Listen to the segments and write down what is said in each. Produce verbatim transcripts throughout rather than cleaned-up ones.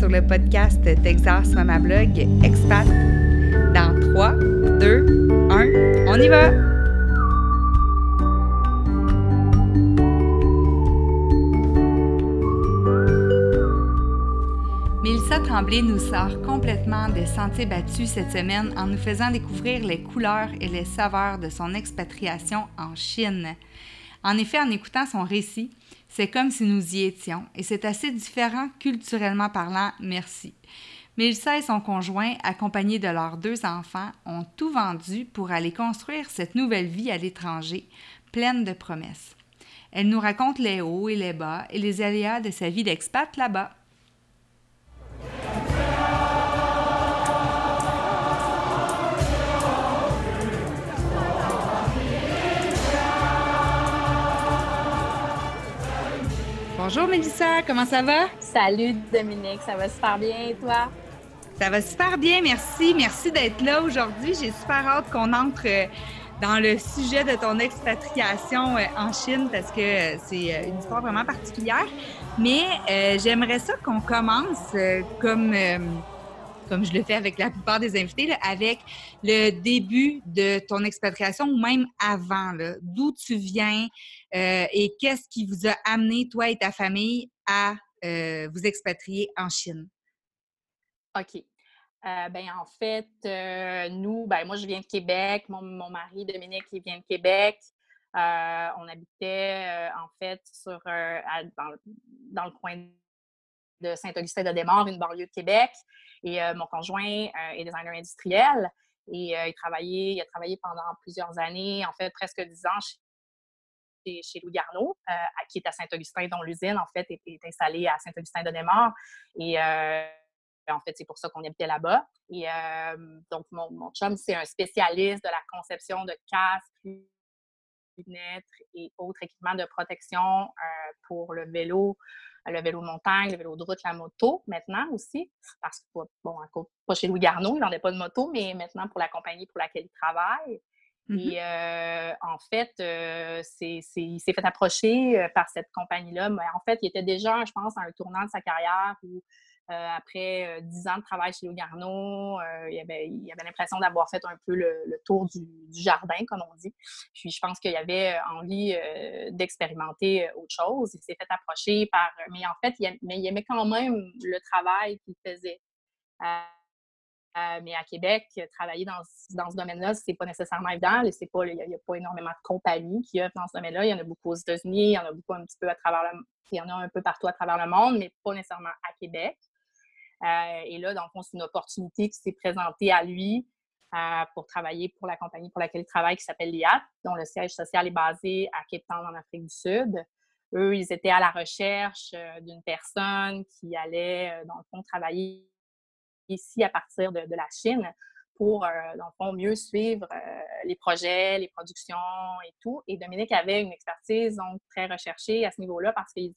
sur le podcast Texas Mama Blog Expat. Dans trois, deux, un, on y va! Mélissa Tremblay nous sort complètement des sentiers battus cette semaine en nous faisant découvrir les couleurs et les saveurs de son expatriation en Chine. En effet, en écoutant son récit, c'est comme si nous y étions et c'est assez différent culturellement parlant, merci. Mélissa et son conjoint, accompagnés de leurs deux enfants, ont tout vendu pour aller construire cette nouvelle vie à l'étranger, pleine de promesses. Elle nous raconte les hauts et les bas et les aléas de sa vie d'expat là-bas. Bonjour Mélissa, comment ça va? Salut Dominique, ça va super bien et toi? Ça va super bien, merci. Merci d'être là aujourd'hui. J'ai super hâte qu'on entre dans le sujet de ton expatriation en Chine parce que c'est une histoire vraiment particulière. Mais euh, j'aimerais ça qu'on commence euh, comme, euh, comme je le fais avec la plupart des invités, là, avec le début de ton expatriation ou même avant. Là. D'où tu viens euh, et qu'est-ce qui vous a amené, toi et ta famille, à euh, vous expatrier en Chine? OK. Euh, ben en fait, euh, nous, ben moi, je viens de Québec. Mon, mon mari, Dominique, il vient de Québec. Euh, on habitait, euh, en fait, sur, euh, à- dans, dans le coin de Saint-Augustin-de-Desmaures, une banlieue de Québec. Et euh, mon conjoint euh, est designer industriel. Et euh, il, travaillait, il a travaillé pendant plusieurs années, en fait, presque dix ans chez, chez Louis Garneau, euh, qui est à Saint-Augustin, dont l'usine, en fait, est, est installée à Saint-Augustin-de-Desmaures. Et euh, en fait, c'est pour ça qu'on habitait là-bas. Et euh, donc, mon, mon chum, c'est un spécialiste de la conception de casques, lunettes et autres équipements de protection euh, pour le vélo, le vélo de montagne, le vélo de route, la moto, maintenant aussi. Parce que, bon, pas chez Louis Garneau, il n'en a pas de moto, mais maintenant pour la compagnie pour laquelle il travaille. Mm-hmm. Et euh, en fait, euh, c'est, c'est, il s'est fait approcher euh, par cette compagnie-là. Mais en fait, il était déjà, je pense, à un tournant de sa carrière où, euh, après dix euh, ans de travail chez Louis Garneau, euh, il avait, il avait l'impression d'avoir fait un peu le, le tour du, du jardin, comme on dit. Puis je pense qu'il avait envie euh, d'expérimenter autre chose. Il s'est fait approcher par... Mais en fait, il aimait, mais il aimait quand même le travail qu'il faisait. Euh, Euh, mais à Québec, travailler dans, dans ce domaine-là, c'est pas nécessairement évident. C'est pas, il n'y a, a pas énormément de compagnies qui œuvrent dans ce domaine-là. Il y en a beaucoup aux États-Unis, il y en a beaucoup un petit peu à travers le il y en a un peu partout à travers le monde, mais pas nécessairement à Québec. Euh, et là, dans le fond, c'est une opportunité qui s'est présentée à lui euh, pour travailler pour la compagnie pour laquelle il travaille, qui s'appelle l'I A T, dont le siège social est basé à Cape Town, en Afrique du Sud. Eux, ils étaient à la recherche euh, d'une personne qui allait, euh, dans le fond, travailler ici à partir de, de la Chine pour, euh, dans le fond, mieux suivre euh, les projets, les productions et tout. Et Dominique avait une expertise donc très recherchée à ce niveau-là parce qu'il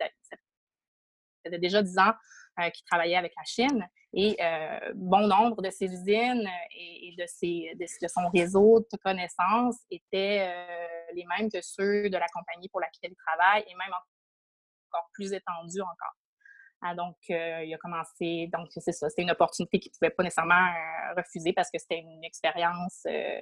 faisait déjà dix ans euh, qu'il travaillait avec la Chine et euh, bon nombre de ses usines et, et de, ses, de, de son réseau de connaissances étaient euh, les mêmes que ceux de la compagnie pour laquelle il travaille et même encore plus étendus encore. Ah, donc, euh, il a commencé, donc c'est ça, c'était une opportunité qu'il ne pouvait pas nécessairement euh, refuser parce que c'était une expérience euh,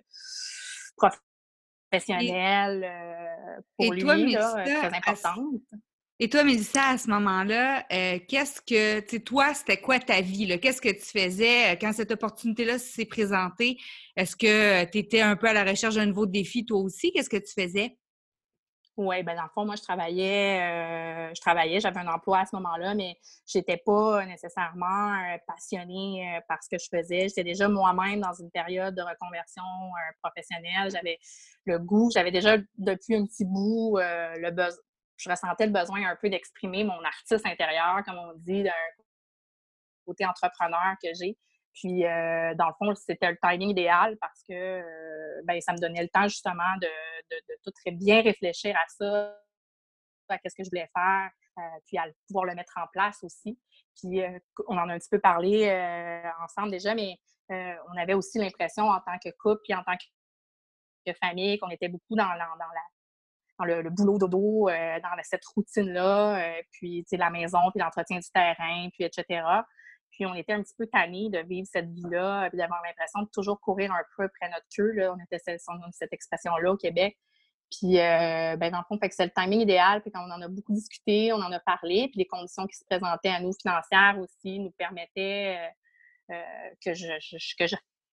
professionnelle euh, pour et toi, lui, Mélissa, là, très importante. À, et toi, Mélissa, à ce moment-là, euh, qu'est-ce que, tu sais, toi, c'était quoi ta vie, là? Qu'est-ce que tu faisais quand cette opportunité-là s'est présentée? Est-ce que tu étais un peu à la recherche d'un nouveau défi, toi aussi? Qu'est-ce que tu faisais? Oui, ben dans le fond, moi, je travaillais, euh, je travaillais, j'avais un emploi à ce moment-là, mais j'étais pas nécessairement euh, passionnée euh, par ce que je faisais. J'étais déjà moi-même dans une période de reconversion euh, professionnelle. J'avais le goût, j'avais déjà depuis un petit bout euh, le besoin, je ressentais le besoin un peu d'exprimer mon artiste intérieur, comme on dit, d'un côté entrepreneur que j'ai. Puis, euh, dans le fond, c'était le timing idéal parce que euh, ben, ça me donnait le temps justement de, de, de tout très bien réfléchir à ça, à qu'est-ce que je voulais faire, euh, puis à pouvoir le mettre en place aussi. Puis, euh, on en a un petit peu parlé euh, ensemble déjà, mais euh, on avait aussi l'impression en tant que couple puis en tant que famille qu'on était beaucoup dans, dans, dans la dans le, le boulot dodo, euh, dans la, cette routine-là, euh, puis la maison, puis l'entretien du terrain, puis et cetera. Puis, on était un petit peu tannés de vivre cette vie-là, puis d'avoir l'impression de toujours courir un peu après notre queue, là. On était cette, cette expression-là au Québec. Puis, euh, ben, dans le fond, fait que c'est le timing idéal. Puis, quand on en a beaucoup discuté, on en a parlé. Puis, les conditions qui se présentaient à nous financières aussi nous permettaient euh, euh, que je, je, que je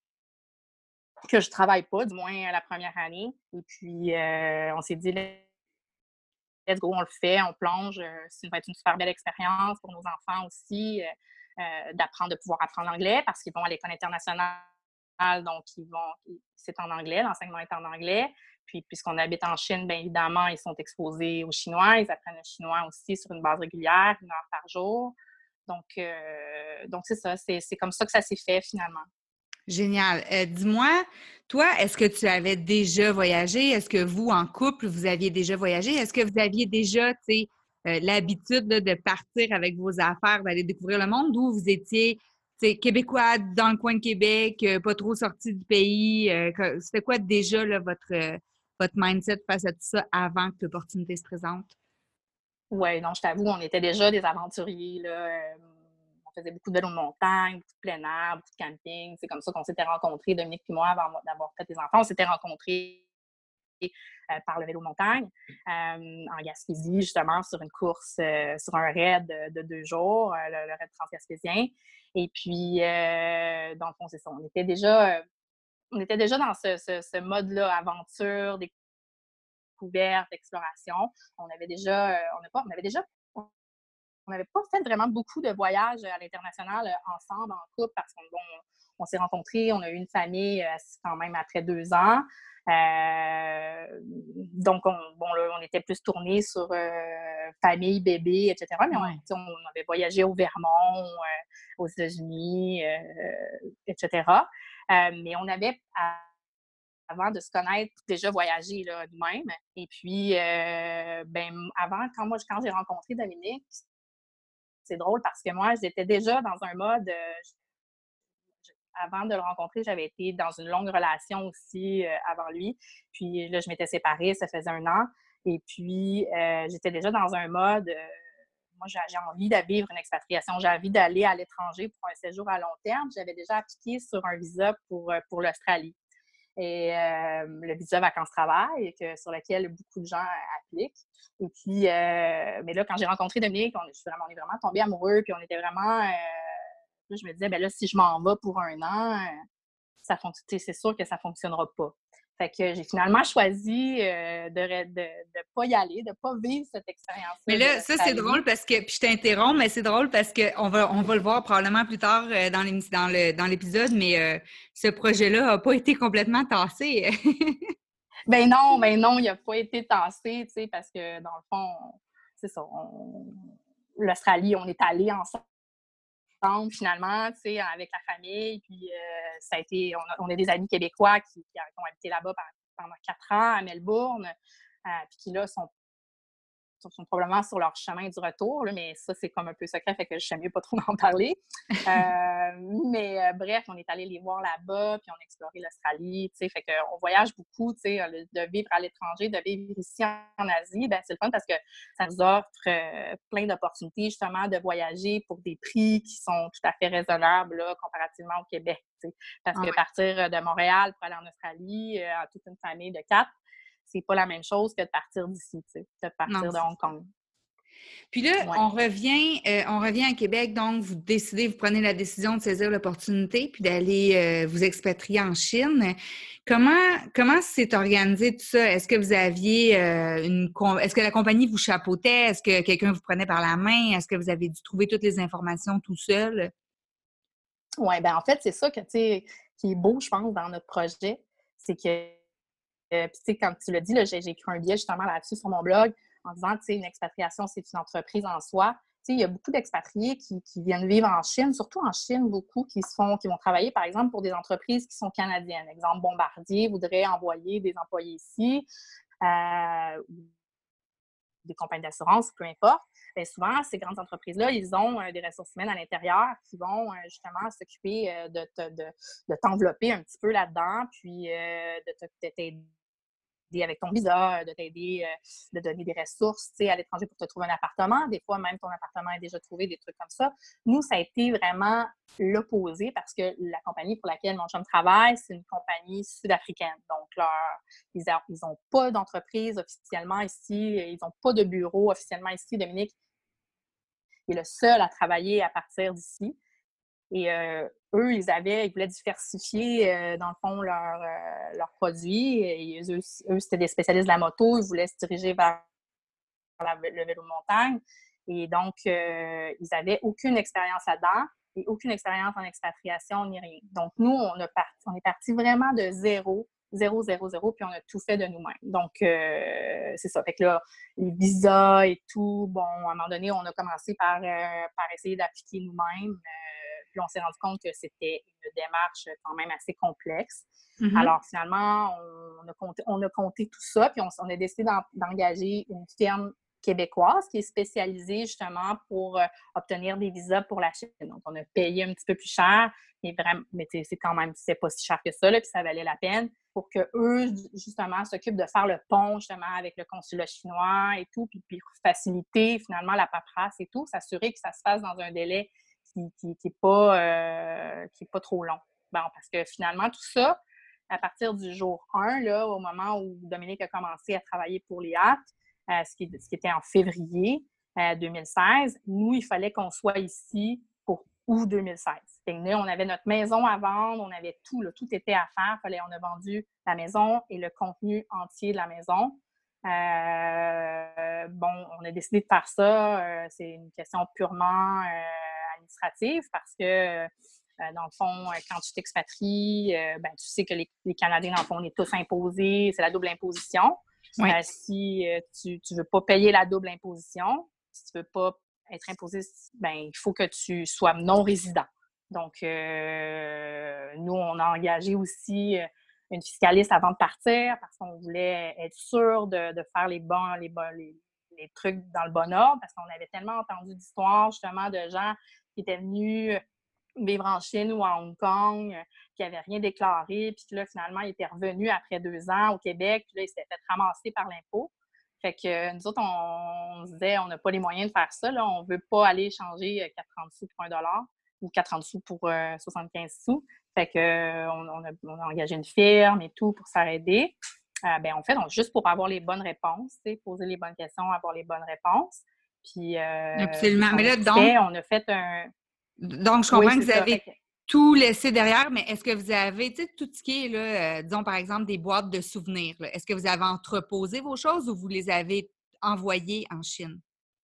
que je travaille pas, du moins la première année. Et puis, euh, on s'est dit, let's go, on le fait, on plonge. Ça va être une super belle expérience pour nos enfants aussi, euh, euh, d'apprendre, de pouvoir apprendre l'anglais parce qu'ils vont à l'école internationale, donc ils vont, c'est en anglais, l'enseignement est en anglais. Puis, puisqu'on habite en Chine, bien évidemment, ils sont exposés au chinois. Ils apprennent le chinois aussi sur une base régulière, une heure par jour. Donc, euh, donc c'est ça, c'est, c'est comme ça que ça s'est fait finalement. Génial. Euh, dis-moi, toi, est-ce que tu avais déjà voyagé? Est-ce que vous, en couple, vous aviez déjà voyagé? Est-ce que vous aviez déjà, tu sais, euh, l'habitude là, de partir avec vos affaires, d'aller découvrir le monde, ou vous étiez, tu sais, québécois dans le coin de Québec, euh, pas trop sorti du pays? Euh, que- c'était quoi déjà là, votre, euh, votre mindset face à tout ça avant que l'opportunité se présente? Oui, non, je t'avoue, on était déjà des aventuriers, là. Euh, on faisait beaucoup de vélo de montagne, beaucoup de plein air, beaucoup de camping. C'est comme ça qu'on s'était rencontrés, Dominique et moi, avant d'avoir fait les enfants. On s'était rencontrés euh, par le vélo de montagne euh, en Gaspésie, justement, sur une course, euh, sur un raid de, de deux jours, euh, le, le raid transgaspésien. Et puis, euh, dans le fond, c'est ça. On était déjà, euh, on était déjà dans ce, ce, ce mode-là, aventure, découverte, exploration. On avait déjà, euh, on, a pas, on avait déjà on n'avait pas fait vraiment beaucoup de voyages à l'international euh, ensemble, en couple, parce qu'on bon, on s'est rencontrés, on a eu une famille euh, quand même après deux ans. Euh, donc, on, bon, là, on était plus tournés sur euh, famille, bébé, et cetera. Mais Ouais. on, on avait voyagé au Vermont, euh, aux États-Unis, euh, et cetera. Euh, mais on avait, à, avant de se connaître, déjà voyagé là, nous-mêmes. Et puis, euh, ben, avant, quand moi, quand j'ai rencontré Dominique, c'est drôle parce que moi, j'étais déjà dans un mode. Euh, avant de le rencontrer, j'avais été dans une longue relation aussi euh, avant lui. Puis là, je m'étais séparée, ça faisait un an. Et puis, euh, j'étais déjà dans un mode. Euh, moi, j'ai, j'ai envie de vivre une expatriation. J'ai envie d'aller à l'étranger pour un séjour à long terme. J'avais déjà appliqué sur un visa pour, euh, pour l'Australie. Et euh, le visa vacances-travail, que, sur lequel beaucoup de gens appliquent. Et puis, euh, mais là, quand j'ai rencontré Dominique, on, est, vraiment, on est vraiment tombés amoureux, puis on était vraiment... Euh, là, je me disais, ben là, si je m'en vais pour un an, euh, ça fonctionne, c'est sûr que ça ne fonctionnera pas. Fait que j'ai finalement choisi euh, de ne de, de pas y aller, de ne pas vivre cette Mais expérience-là de là, ça, c'est l'Australie. drôle parce que, puis je t'interromps, mais c'est drôle parce qu'on va, on va le voir probablement plus tard euh, dans l'émi- dans le, dans l'épisode, mais euh, ce projet-là n'a pas été complètement tassé. Ben non, ben non, il n'a pas été tassé, tu sais, parce que dans le fond, c'est ça, on... l'Australie, on est allé ensemble finalement, tu sais, avec la famille. Puis euh, ça a été, on a, on a des amis québécois qui, qui ont habité là-bas pendant quatre ans à Melbourne, euh, puis qui là sont sont probablement sur leur chemin du retour, là, mais ça, c'est comme un peu secret, fait que je sais mieux pas trop en parler. Euh, mais euh, bref, on est allé les voir là-bas, puis on a exploré l'Australie, tu sais, fait qu'on voyage beaucoup, tu sais, de vivre à l'étranger, de vivre ici en Asie, ben c'est le fun parce que ça nous offre euh, plein d'opportunités, justement, de voyager pour des prix qui sont tout à fait raisonnables, là, comparativement au Québec, tu sais, parce Ah que ouais. partir de Montréal pour aller en Australie, euh, en toute une famille de quatre, c'est pas la même chose que de partir d'ici, tu sais, de Non, partir de c'est Hong ça. Kong. Puis là, Ouais. on revient, euh, on revient à Québec, donc vous décidez, vous prenez la décision de saisir l'opportunité puis d'aller euh, vous expatrier en Chine. Comment comment s'est organisé tout ça? Est-ce que vous aviez euh, une est-ce que la compagnie vous chapeautait? Est-ce que quelqu'un vous prenait par la main? Est-ce que vous avez dû trouver toutes les informations tout seul? Ouais, ben en fait, c'est ça que, tu sais, qui est beau, je pense, dans notre projet, c'est que, euh, puis tu sais, quand tu l'as dit, là, j'ai, j'ai écrit un billet justement là-dessus sur mon blog en disant, tu sais, une expatriation, c'est une entreprise en soi. Tu sais, il y a beaucoup d'expatriés qui, qui viennent vivre en Chine, surtout en Chine, beaucoup, qui se font, qui vont travailler, par exemple, pour des entreprises qui sont canadiennes. Exemple, Bombardier voudrait envoyer des employés ici, euh, des compagnies d'assurance, peu importe. Bien, souvent, ces grandes entreprises-là, ils ont euh, des ressources humaines à l'intérieur qui vont euh, justement s'occuper euh, de, te, de, de t'envelopper un petit peu là-dedans, puis euh, de, te, de t'aider avec ton visa, de t'aider, euh, de donner des ressources, tu sais, à l'étranger pour te trouver un appartement. Des fois, même ton appartement est déjà trouvé, des trucs comme ça. Nous, ça a été vraiment l'opposé parce que la compagnie pour laquelle mon chum travaille, c'est une compagnie sud-africaine. Donc, leur, ils n'ont pas d'entreprise officiellement ici, ils n'ont pas de bureau officiellement ici. Dominique est le seul à travailler à partir d'ici. Et euh, eux, ils avaient, ils voulaient diversifier, euh, dans le fond, leurs euh, leurs produits. Et eux, eux, c'était des spécialistes de la moto. Ils voulaient se diriger vers la, le vélo de montagne. Et donc, euh, ils n'avaient aucune expérience là-dedans et aucune expérience en expatriation ni rien. Donc, nous, on, a part, on est parti vraiment de zéro, zéro, zéro, zéro, puis on a tout fait de nous-mêmes. Donc, euh, c'est ça. Fait que là, les visas et tout, bon, à un moment donné, on a commencé par, euh, par essayer d'appliquer nous-mêmes. Euh, puis on s'est rendu compte que c'était une démarche quand même assez complexe. Mm-hmm. Alors, finalement, on a, compté, on a compté tout ça, puis on, on a décidé d'en, d'engager une firme québécoise qui est spécialisée justement pour euh, obtenir des visas pour la Chine. Donc, on a payé un petit peu plus cher, mais vraiment, mais c'est quand même, c'est pas si cher que ça, là, puis ça valait la peine pour qu'eux, justement, s'occupent de faire le pont, justement, avec le consulat chinois et tout, puis, puis faciliter, finalement, la paperasse et tout, s'assurer que ça se fasse dans un délai qui n'est qui, qui pas, euh, qui est pas trop long. Bon, parce que finalement, tout ça, à partir du jour un, là, au moment où Dominique a commencé à travailler pour l'I A T, Euh, ce, qui, ce qui était en février euh, deux mille seize, nous, il fallait qu'on soit ici pour août deux mille seize. Fait que nous, on avait notre maison à vendre, on avait tout, là, tout était à faire. Fallait, on a vendu la maison et le contenu entier de la maison. Euh, bon, on a décidé de faire ça. Euh, c'est une question purement euh, administrative parce que, euh, dans le fond, quand tu t'expatries, euh, ben, tu sais que les, les Canadiens, dans le fond, on est tous imposés. C'est la double imposition. Oui. Euh, si euh, tu ne veux pas payer la double imposition, si tu ne veux pas être imposé, ben, il faut que tu sois non-résident. Donc, euh, nous, on a engagé aussi une fiscaliste avant de partir parce qu'on voulait être sûr de, de faire les bons, les, bons, les, les trucs dans le bon ordre parce qu'on avait tellement entendu d'histoires, justement, de gens qui étaient venus vivre en Chine ou à Hong Kong, euh, qui n'avaient rien déclaré, puis là, finalement, il était revenu après deux ans au Québec, puis là, il s'était fait ramasser par l'impôt. Fait que euh, nous autres, on, on se disait, on n'a pas les moyens de faire ça, là, on ne veut pas aller changer quatre-vingts sous pour un dollar ou quatre-vingts sous pour euh, soixante-quinze sous. Fait que euh, on, on, a, on a engagé une firme et tout pour ça aider. Euh, ben, on fait donc juste pour avoir les bonnes réponses, poser les bonnes questions, avoir les bonnes réponses. Puis, euh, absolument. Mais là, donc, fait, on a fait un... Donc, je comprends oui, que vous ça. avez que... tout laissé derrière, mais est-ce que vous avez, tu sais, tout ce qui est, là, euh, disons, par exemple, des boîtes de souvenirs, là, est-ce que vous avez entreposé vos choses ou vous les avez envoyées en Chine?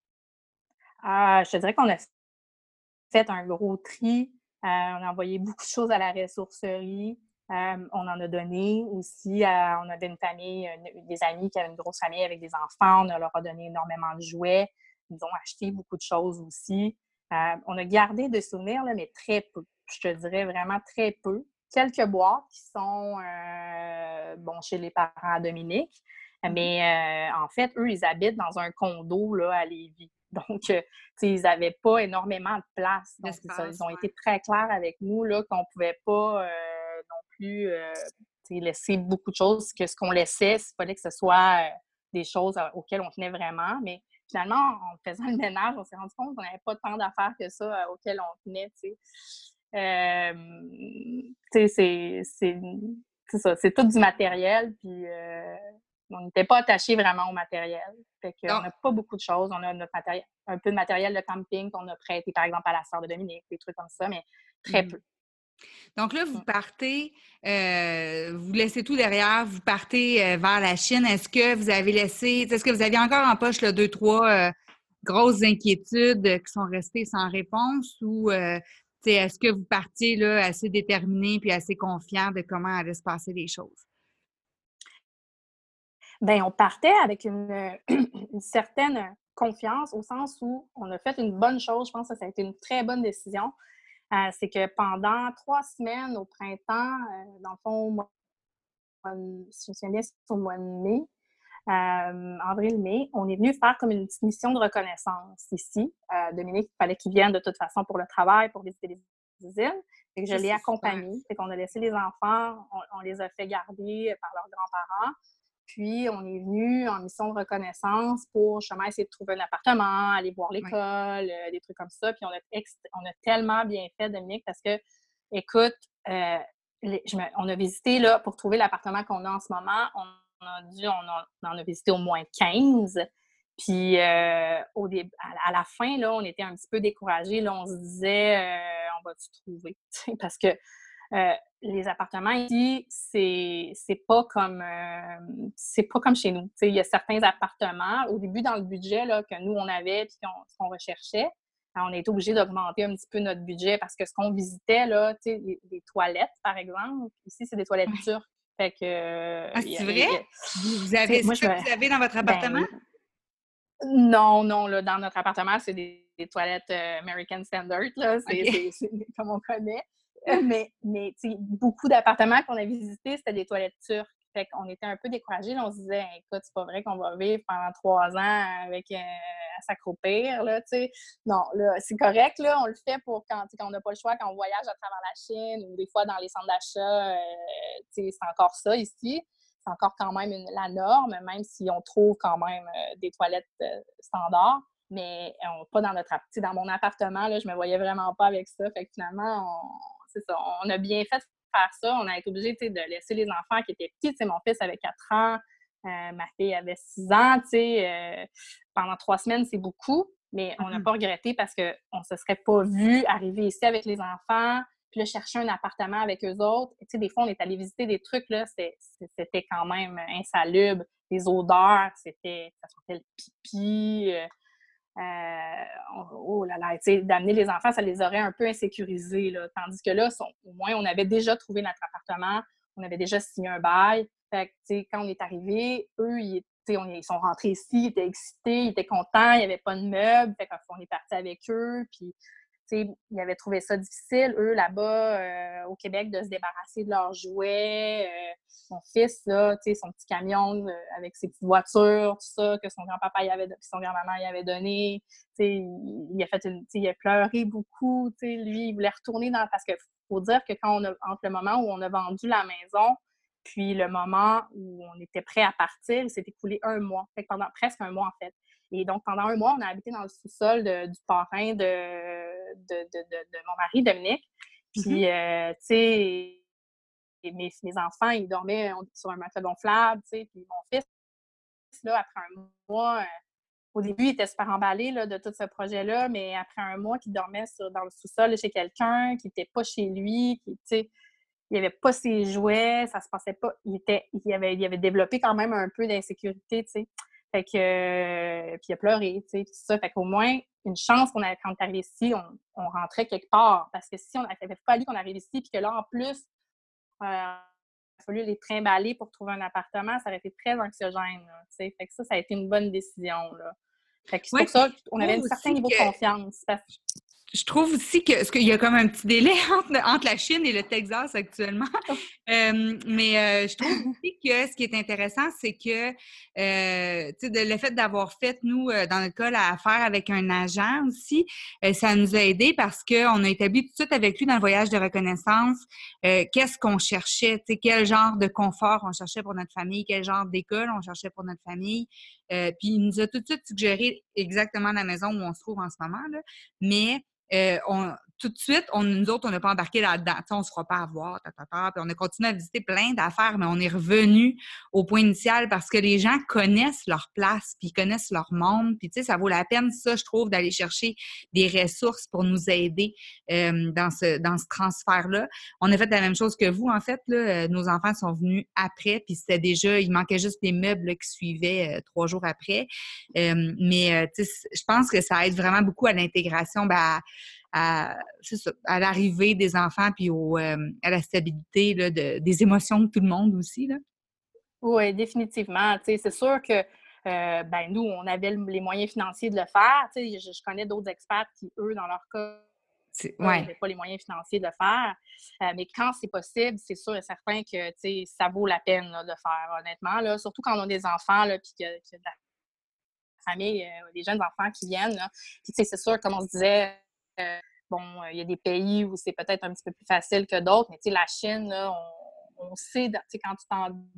Euh, je te dirais qu'on a fait un gros tri. Euh, on a envoyé beaucoup de choses à la ressourcerie. Euh, on en a donné aussi. À, on avait une famille, une, des amis qui avaient une grosse famille avec des enfants. On leur a donné énormément de jouets. Ils ont acheté beaucoup de choses aussi. Euh, on a gardé des souvenirs, là, mais très peu. Je te dirais vraiment très peu. Quelques boîtes qui sont euh, bon, chez les parents à Dominique. Mm-hmm. Mais euh, en fait, eux, ils habitent dans un condo là, à Lévis. Donc, euh, ils n'avaient pas énormément de place. Donc, ça, ils ont ouais. été très clairs avec nous là, qu'on ne pouvait pas euh, non plus euh, laisser beaucoup de choses, que ce qu'on laissait, il fallait que ce soit euh, des choses auxquelles on tenait vraiment. Mais finalement, en faisant le ménage, on s'est rendu compte qu'on n'avait pas tant d'affaires que ça euh, auxquelles on tenait. Euh, c'est, c'est, c'est ça, c'est tout du matériel. Puis, euh, on n'était pas attaché vraiment au matériel. Fait qu'on n'a pas beaucoup de choses. On a notre matériel, un peu de matériel de camping qu'on a prêté, par exemple, à la sœur de Dominique, des trucs comme ça, mais très mmh. peu. Donc là, vous partez, euh, vous laissez tout derrière, vous partez euh, vers la Chine. Est-ce que vous avez laissé, est-ce que vous aviez encore en poche là, deux, trois euh, grosses inquiétudes qui sont restées sans réponse ou euh, est-ce que vous partiez là, assez déterminé puis assez confiant de comment allaient se passer les choses? Bien, on partait avec une, une certaine confiance au sens où on a fait une bonne chose. Je pense que ça a été une très bonne décision. Euh, c'est que pendant trois semaines au printemps, euh, dans le fond, moi, si je me souviens bien, c'est au mois de mai, euh, avril-mai, on est venu faire comme une petite mission de reconnaissance ici. Euh, Dominique, il fallait qu'il vienne de toute façon pour le travail, pour visiter les usines. Et que je l'ai accompagné. C'est qu'on a laissé les enfants, on, on les a fait garder par leurs grands-parents. puis on est venu en mission de reconnaissance pour justement essayer de trouver un appartement, aller voir Ouais. l'école, euh, des trucs comme ça. Puis on a, ex- on a tellement bien fait, Dominique, parce que, écoute, euh, les- je me- on a visité, là, pour trouver l'appartement qu'on a en ce moment, on a dû, on, a- on en a visité au moins quinze. Puis euh, au dé- à, à la fin, là, on était un petit peu découragés. Là, on se disait, euh, on va-tu trouver? Parce que euh, les appartements ici, c'est c'est pas comme euh, c'est pas comme chez nous. T'sais, il y a certains appartements, au début, dans le budget là, que nous, on avait puis qu'on, ce qu'on recherchait, ben, on a été obligé d'augmenter un petit peu notre budget parce que ce qu'on visitait, là, les, les toilettes, par exemple, ici, c'est des toilettes Ouais. turques. Fait que, euh, Ah, y c'est a- vrai? y a- Vous, vous t'sais, avez, moi, c'est je ça me. que vous avez dans votre Ben appartement? oui. Non, non, là, dans notre appartement, c'est des, des toilettes euh, American Standard, là. C'est, OK. c'est, c'est comme on connaît. Euh, mais, mais tu sais, beaucoup d'appartements qu'on a visités, c'était des toilettes turques. Fait qu'on était un peu découragés. Là, on se disait, écoute, c'est pas vrai qu'on va vivre pendant trois ans avec euh, à s'accroupir, là, tu sais. Non, là, c'est correct, là. On le fait pour quand, quand on n'a pas le choix, quand on voyage à travers la Chine ou des fois dans les centres d'achat, euh, tu sais, c'est encore ça ici. C'est encore quand même une, la norme, même si on trouve quand même euh, des toilettes euh, standards, mais euh, pas dans notre appart. Dans mon appartement, là, je me voyais vraiment pas avec ça. Fait que finalement, on, c'est ça, on a bien fait de faire ça. On a été obligé de laisser les enfants qui étaient petits. Mon fils avait quatre ans, euh, ma fille avait six ans. Euh, pendant trois semaines, c'est beaucoup, mais on n'a Mhm. pas regretté parce qu'on ne se serait pas vu arriver ici avec les enfants, puis là, chercher un appartement avec eux autres. Tu sais, des fois, on est allé visiter des trucs, là, c'était quand même insalubre. Les odeurs, c'était, ça sentait le pipi. Euh, euh, oh là là, tu sais, d'amener les enfants, ça les aurait un peu insécurisés, là. Tandis que là, sont, au moins, on avait déjà trouvé notre appartement, on avait déjà signé un bail. Fait que, tu sais, quand on est arrivé, eux, ils, on, ils sont rentrés ici, ils étaient excités, ils étaient contents, il n'y avait pas de meubles. Fait qu'on est parti avec eux, puis ils avaient trouvé ça difficile, eux, là-bas, euh, au Québec, de se débarrasser de leurs jouets. Euh, mon fils, là, son petit camion euh, avec ses petites voitures, tout ça, que son grand-papa y avait, son grand-maman y avait donné. Il, il, a fait une, il a pleuré beaucoup. Lui, il voulait retourner dans... Parce qu'il faut dire que quand on a, entre le moment où on a vendu la maison puis le moment où on était prêt à partir, il s'est écoulé un mois. Fait que pendant presque un mois, en fait. Et donc, pendant un mois, on a habité dans le sous-sol de, du parrain de, de, de, de, de mon mari, Dominique. Mhm. Puis, euh, tu sais, mes, mes enfants, ils dormaient sur un matelas gonflable, tu sais. Puis mon fils, là, après un mois, euh, au début, il était super emballé là, de tout ce projet-là, mais après un mois qu'il dormait sur, dans le sous-sol chez quelqu'un, qui n'était pas chez lui, qui, tu sais, il n'avait pas ses jouets, ça se passait pas. Il, était, il, avait, il avait développé quand même un peu d'insécurité, tu sais. Fait que, euh, puis il a pleuré, tu sais, tout ça. Fait qu'au moins, une chance qu'on avait, quand on est arrivé ici, on, on rentrait quelque part. Parce que si on n'avait pas fallu qu'on arrive ici, puis que là, en plus, euh, il a fallu les trimballer pour trouver un appartement, ça aurait été très anxiogène, là, tu sais. Fait que ça, ça a été une bonne décision, là. Fait que c'est Ouais, pour puis ça je qu'on avait trouve un certain aussi niveau de que confiance. Parce je trouve aussi que, parce qu'il y a comme un petit délai entre, entre la Chine et le Texas actuellement. Euh, mais euh, je trouve aussi que ce qui est intéressant, c'est que euh, tu sais, de- le fait d'avoir fait, nous, euh, dans notre cas, l'affaire avec un agent aussi, euh, ça nous a aidé parce qu'on a établi tout de suite avec lui dans le voyage de reconnaissance euh, qu'est-ce qu'on cherchait, tu sais, quel genre de confort on cherchait pour notre famille, quel genre d'école on cherchait pour notre famille. Euh, puis il nous a tout de suite suggéré exactement la maison où on se trouve en ce moment, là. Mais euh, on, tout de suite, on, nous autres, on n'a pas embarqué là-dedans. T'sais, on ne se fera pas avoir, ta, ta, ta. Puis on a continué à visiter plein d'affaires, mais on est revenu au point initial parce que les gens connaissent leur place, puis ils connaissent leur monde. Puis, tu sais, ça vaut la peine, ça, je trouve, d'aller chercher des ressources pour nous aider euh, dans ce, dans ce transfert-là. On a fait la même chose que vous, en fait. Là. Nos enfants sont venus après, puis c'était déjà, il manquait juste des meubles là, qui suivaient euh, trois jours après. Euh, mais, euh, tu sais, je pense que ça aide vraiment beaucoup à l'intégration, ben, à, à, c'est ça, à l'arrivée des enfants puis au, euh, à la stabilité là, de, des émotions de tout le monde aussi. Là. Oui, définitivement. Tu sais, c'est sûr que euh, ben, nous, on avait les moyens financiers de le faire. Tu sais, je, je connais d'autres experts qui, eux, dans leur cas, C'est, n'avaient ouais. pas les moyens financiers de le faire. Euh, mais quand c'est possible, c'est sûr et certain que tu sais, ça vaut la peine là, de le faire, honnêtement. Là, surtout quand on a des enfants puis qu'il y a de la famille, euh, des jeunes enfants qui viennent. Là. Puis, tu sais, c'est sûr, comme on se disait, euh, bon, il y a des pays où c'est peut-être un petit peu plus facile que d'autres, mais tu sais, la Chine, là, on, on sait, tu sais, quand tu t'en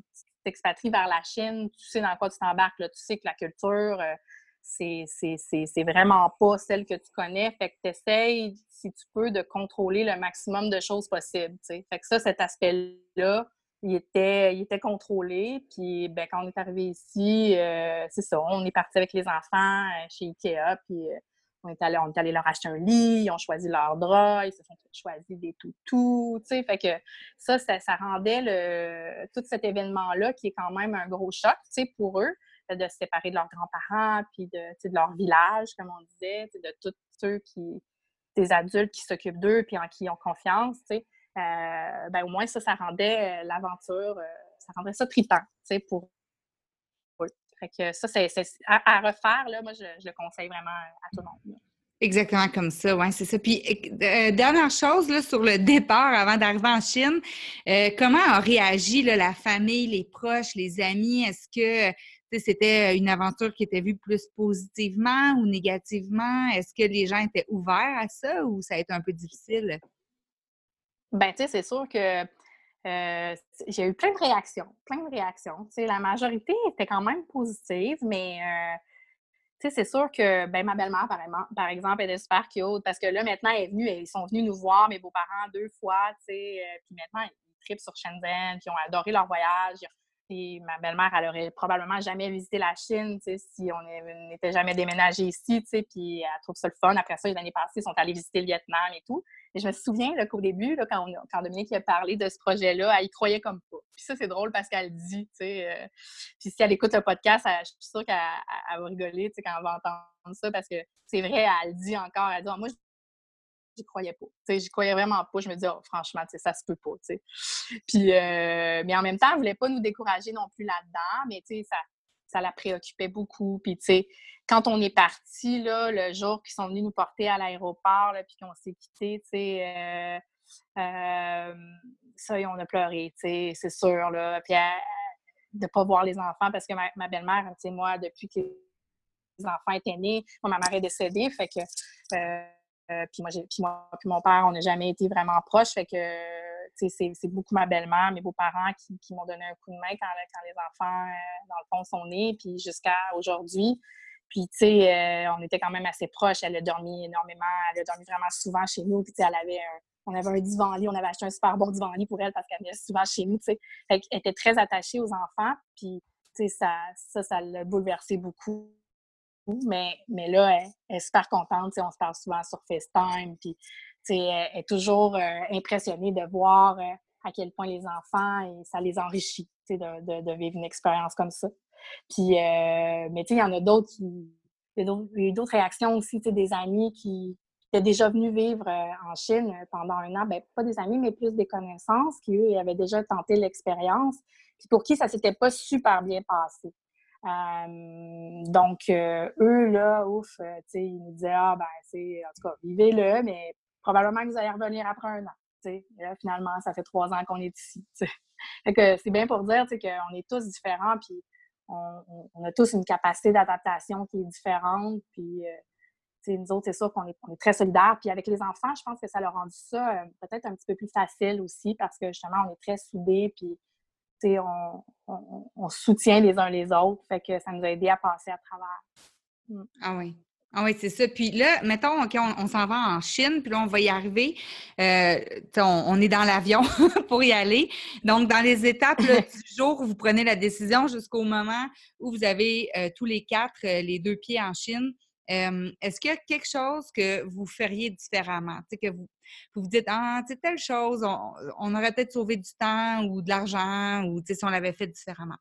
t'expatries vers la Chine, tu sais dans quoi tu t'embarques, là. Tu sais que la culture, euh, c'est, c'est, c'est, c'est vraiment pas celle que tu connais. Fait que tu essaies, si tu peux, de contrôler le maximum de choses possibles, tu sais. Fait que ça, cet aspect-là, il était, il était contrôlé. Puis, ben, quand on est arrivé ici, euh, c'est ça, on est parti avec les enfants euh, chez Ikea, puis euh, on est allé, on est allé leur acheter un lit, ils ont choisi leur drap, ils se sont choisi des toutous, tu sais. Fait que ça, ça, ça rendait le, tout cet événement-là, qui est quand même un gros choc, tu sais, pour eux, de se séparer de leurs grands-parents, puis de, tu sais, de leur village, comme on disait, tu sais, de tous ceux qui, des adultes qui s'occupent d'eux, puis en qui ils ont confiance, tu sais. Euh, ben, au moins, ça, ça rendait euh, l'aventure, euh, ça rendrait ça trippant, tu sais, pour eux. Fait que ça, c'est, c'est à, à refaire, là, moi, je, je le conseille vraiment à tout le monde, là. Exactement comme ça, oui, c'est ça. Puis, euh, dernière chose, là, sur le départ, avant d'arriver en Chine, euh, comment a réagi là, la famille, les proches, les amis? Est-ce que tu sais, c'était une aventure qui était vue plus positivement ou négativement? Est-ce que les gens étaient ouverts à ça ou ça a été un peu difficile? Ben, tu sais, c'est sûr que euh, j'ai eu plein de réactions, plein de réactions. Tu sais, la majorité était quand même positive, mais euh, tu sais, c'est sûr que, ben, ma belle-mère, par, exemple- par exemple, elle est super cute parce que là, maintenant, elle est venue, ils sont venus nous voir, mes beaux-parents, deux fois, tu sais, euh, puis maintenant, ils trippent sur Shenzhen, puis ils ont adoré leur voyage. Puis ma belle-mère, elle aurait probablement jamais visité la Chine, tu sais, si on est- n'était jamais déménagé ici, tu sais, puis elle trouve ça le fun. Après ça, l'année passée, ils sont allés visiter le Vietnam et tout. Et je me souviens là, qu'au début, là, quand, on, quand Dominique a parlé de ce projet-là, elle y croyait comme pas. Puis ça, c'est drôle parce qu'elle dit, tu sais, euh, puis si elle écoute le podcast, elle- je suis sûre qu'elle elle va rigoler, tu sais, quand elle va entendre ça, parce que c'est vrai, elle le dit encore, elle dit, ah, moi, j'y croyais pas. Tu sais, j'y croyais vraiment pas. Je me dis, oh, franchement, tu sais, ça se peut pas, tu sais. Puis, euh, mais en même temps, elle voulait pas nous décourager non plus là-dedans, mais tu sais, ça, ça la préoccupait beaucoup. Puis, tu sais, quand on est parti, là, le jour qu'ils sont venus nous porter à l'aéroport, là, puis qu'on s'est quittés, tu sais, euh, euh, ça, on a pleuré, tu sais, c'est sûr, là. Puis, elle, de pas voir les enfants, parce que ma, ma belle-mère, tu sais, moi, depuis que les enfants étaient nés, moi, ma mère est décédée, fait que, euh, euh, puis moi, j'ai, puis moi, puis mon père, on n'a jamais été vraiment proches, fait que, tu sais, c'est, c'est beaucoup ma belle-mère, mes beaux-parents qui, qui m'ont donné un coup de main quand, quand les enfants, euh, dans le fond, sont nés, puis jusqu'à aujourd'hui. Puis, tu sais, euh, on était quand même assez proches. Elle a dormi énormément, elle a dormi vraiment souvent chez nous, puis tu sais, elle avait un, on avait un divan-lit, on avait acheté un super bon divan-lit pour elle parce qu'elle venait souvent chez nous, tu sais. Fait qu'elle était très attachée aux enfants, puis, tu sais, ça, ça, ça l'a bouleversé beaucoup. Mais, mais là, elle, elle est super contente, tu sais, on se parle souvent sur FaceTime, puis, tu sais, elle est toujours euh, impressionnée de voir euh, à quel point les enfants, et ça les enrichit, tu sais, de, de, de vivre une expérience comme ça. Puis, euh, mais tu sais, il y en a d'autres qui, il y a d'autres, il y a eu d'autres réactions aussi, tu sais, des amis qui étaient déjà venus vivre euh, en Chine pendant un an, ben pas des amis, mais plus des connaissances qui, eux, avaient déjà tenté l'expérience, puis pour qui ça s'était pas super bien passé. Euh, donc, euh, eux, là, ouf, euh, tu sais, ils nous disaient, ah, ben, c'est, en tout cas, vivez-le, mais probablement que vous allez revenir après un an, tu sais. Et là, finalement, ça fait trois ans qu'on est ici, tu sais. Fait que c'est bien pour dire, tu sais, qu'on est tous différents, puis on, on, on a tous une capacité d'adaptation qui est différente, puis, euh, tu sais, nous autres, c'est sûr qu'on est, on est très solidaires. Puis avec les enfants, je pense que ça leur a rendu ça euh, peut-être un petit peu plus facile aussi, parce que justement, on est très soudés, puis on, on, on soutient les uns les autres. Fait que ça nous a aidé à passer à travers. Mm. Ah oui. Ah oui, c'est ça. Puis là, mettons, OK, on, on s'en va en Chine, puis là, on va y arriver. Euh, tu sais, on, on est dans l'avion pour y aller. Donc, dans les étapes là, du jour où vous prenez la décision jusqu'au moment où vous avez euh, tous les quatre euh, les deux pieds en Chine, euh, est-ce qu'il y a quelque chose que vous feriez différemment? Tu sais, que vous vous, vous dites, ah, tu sais, telle chose, on, on aurait peut-être sauvé du temps ou de l'argent, ou tu sais, si on l'avait fait différemment.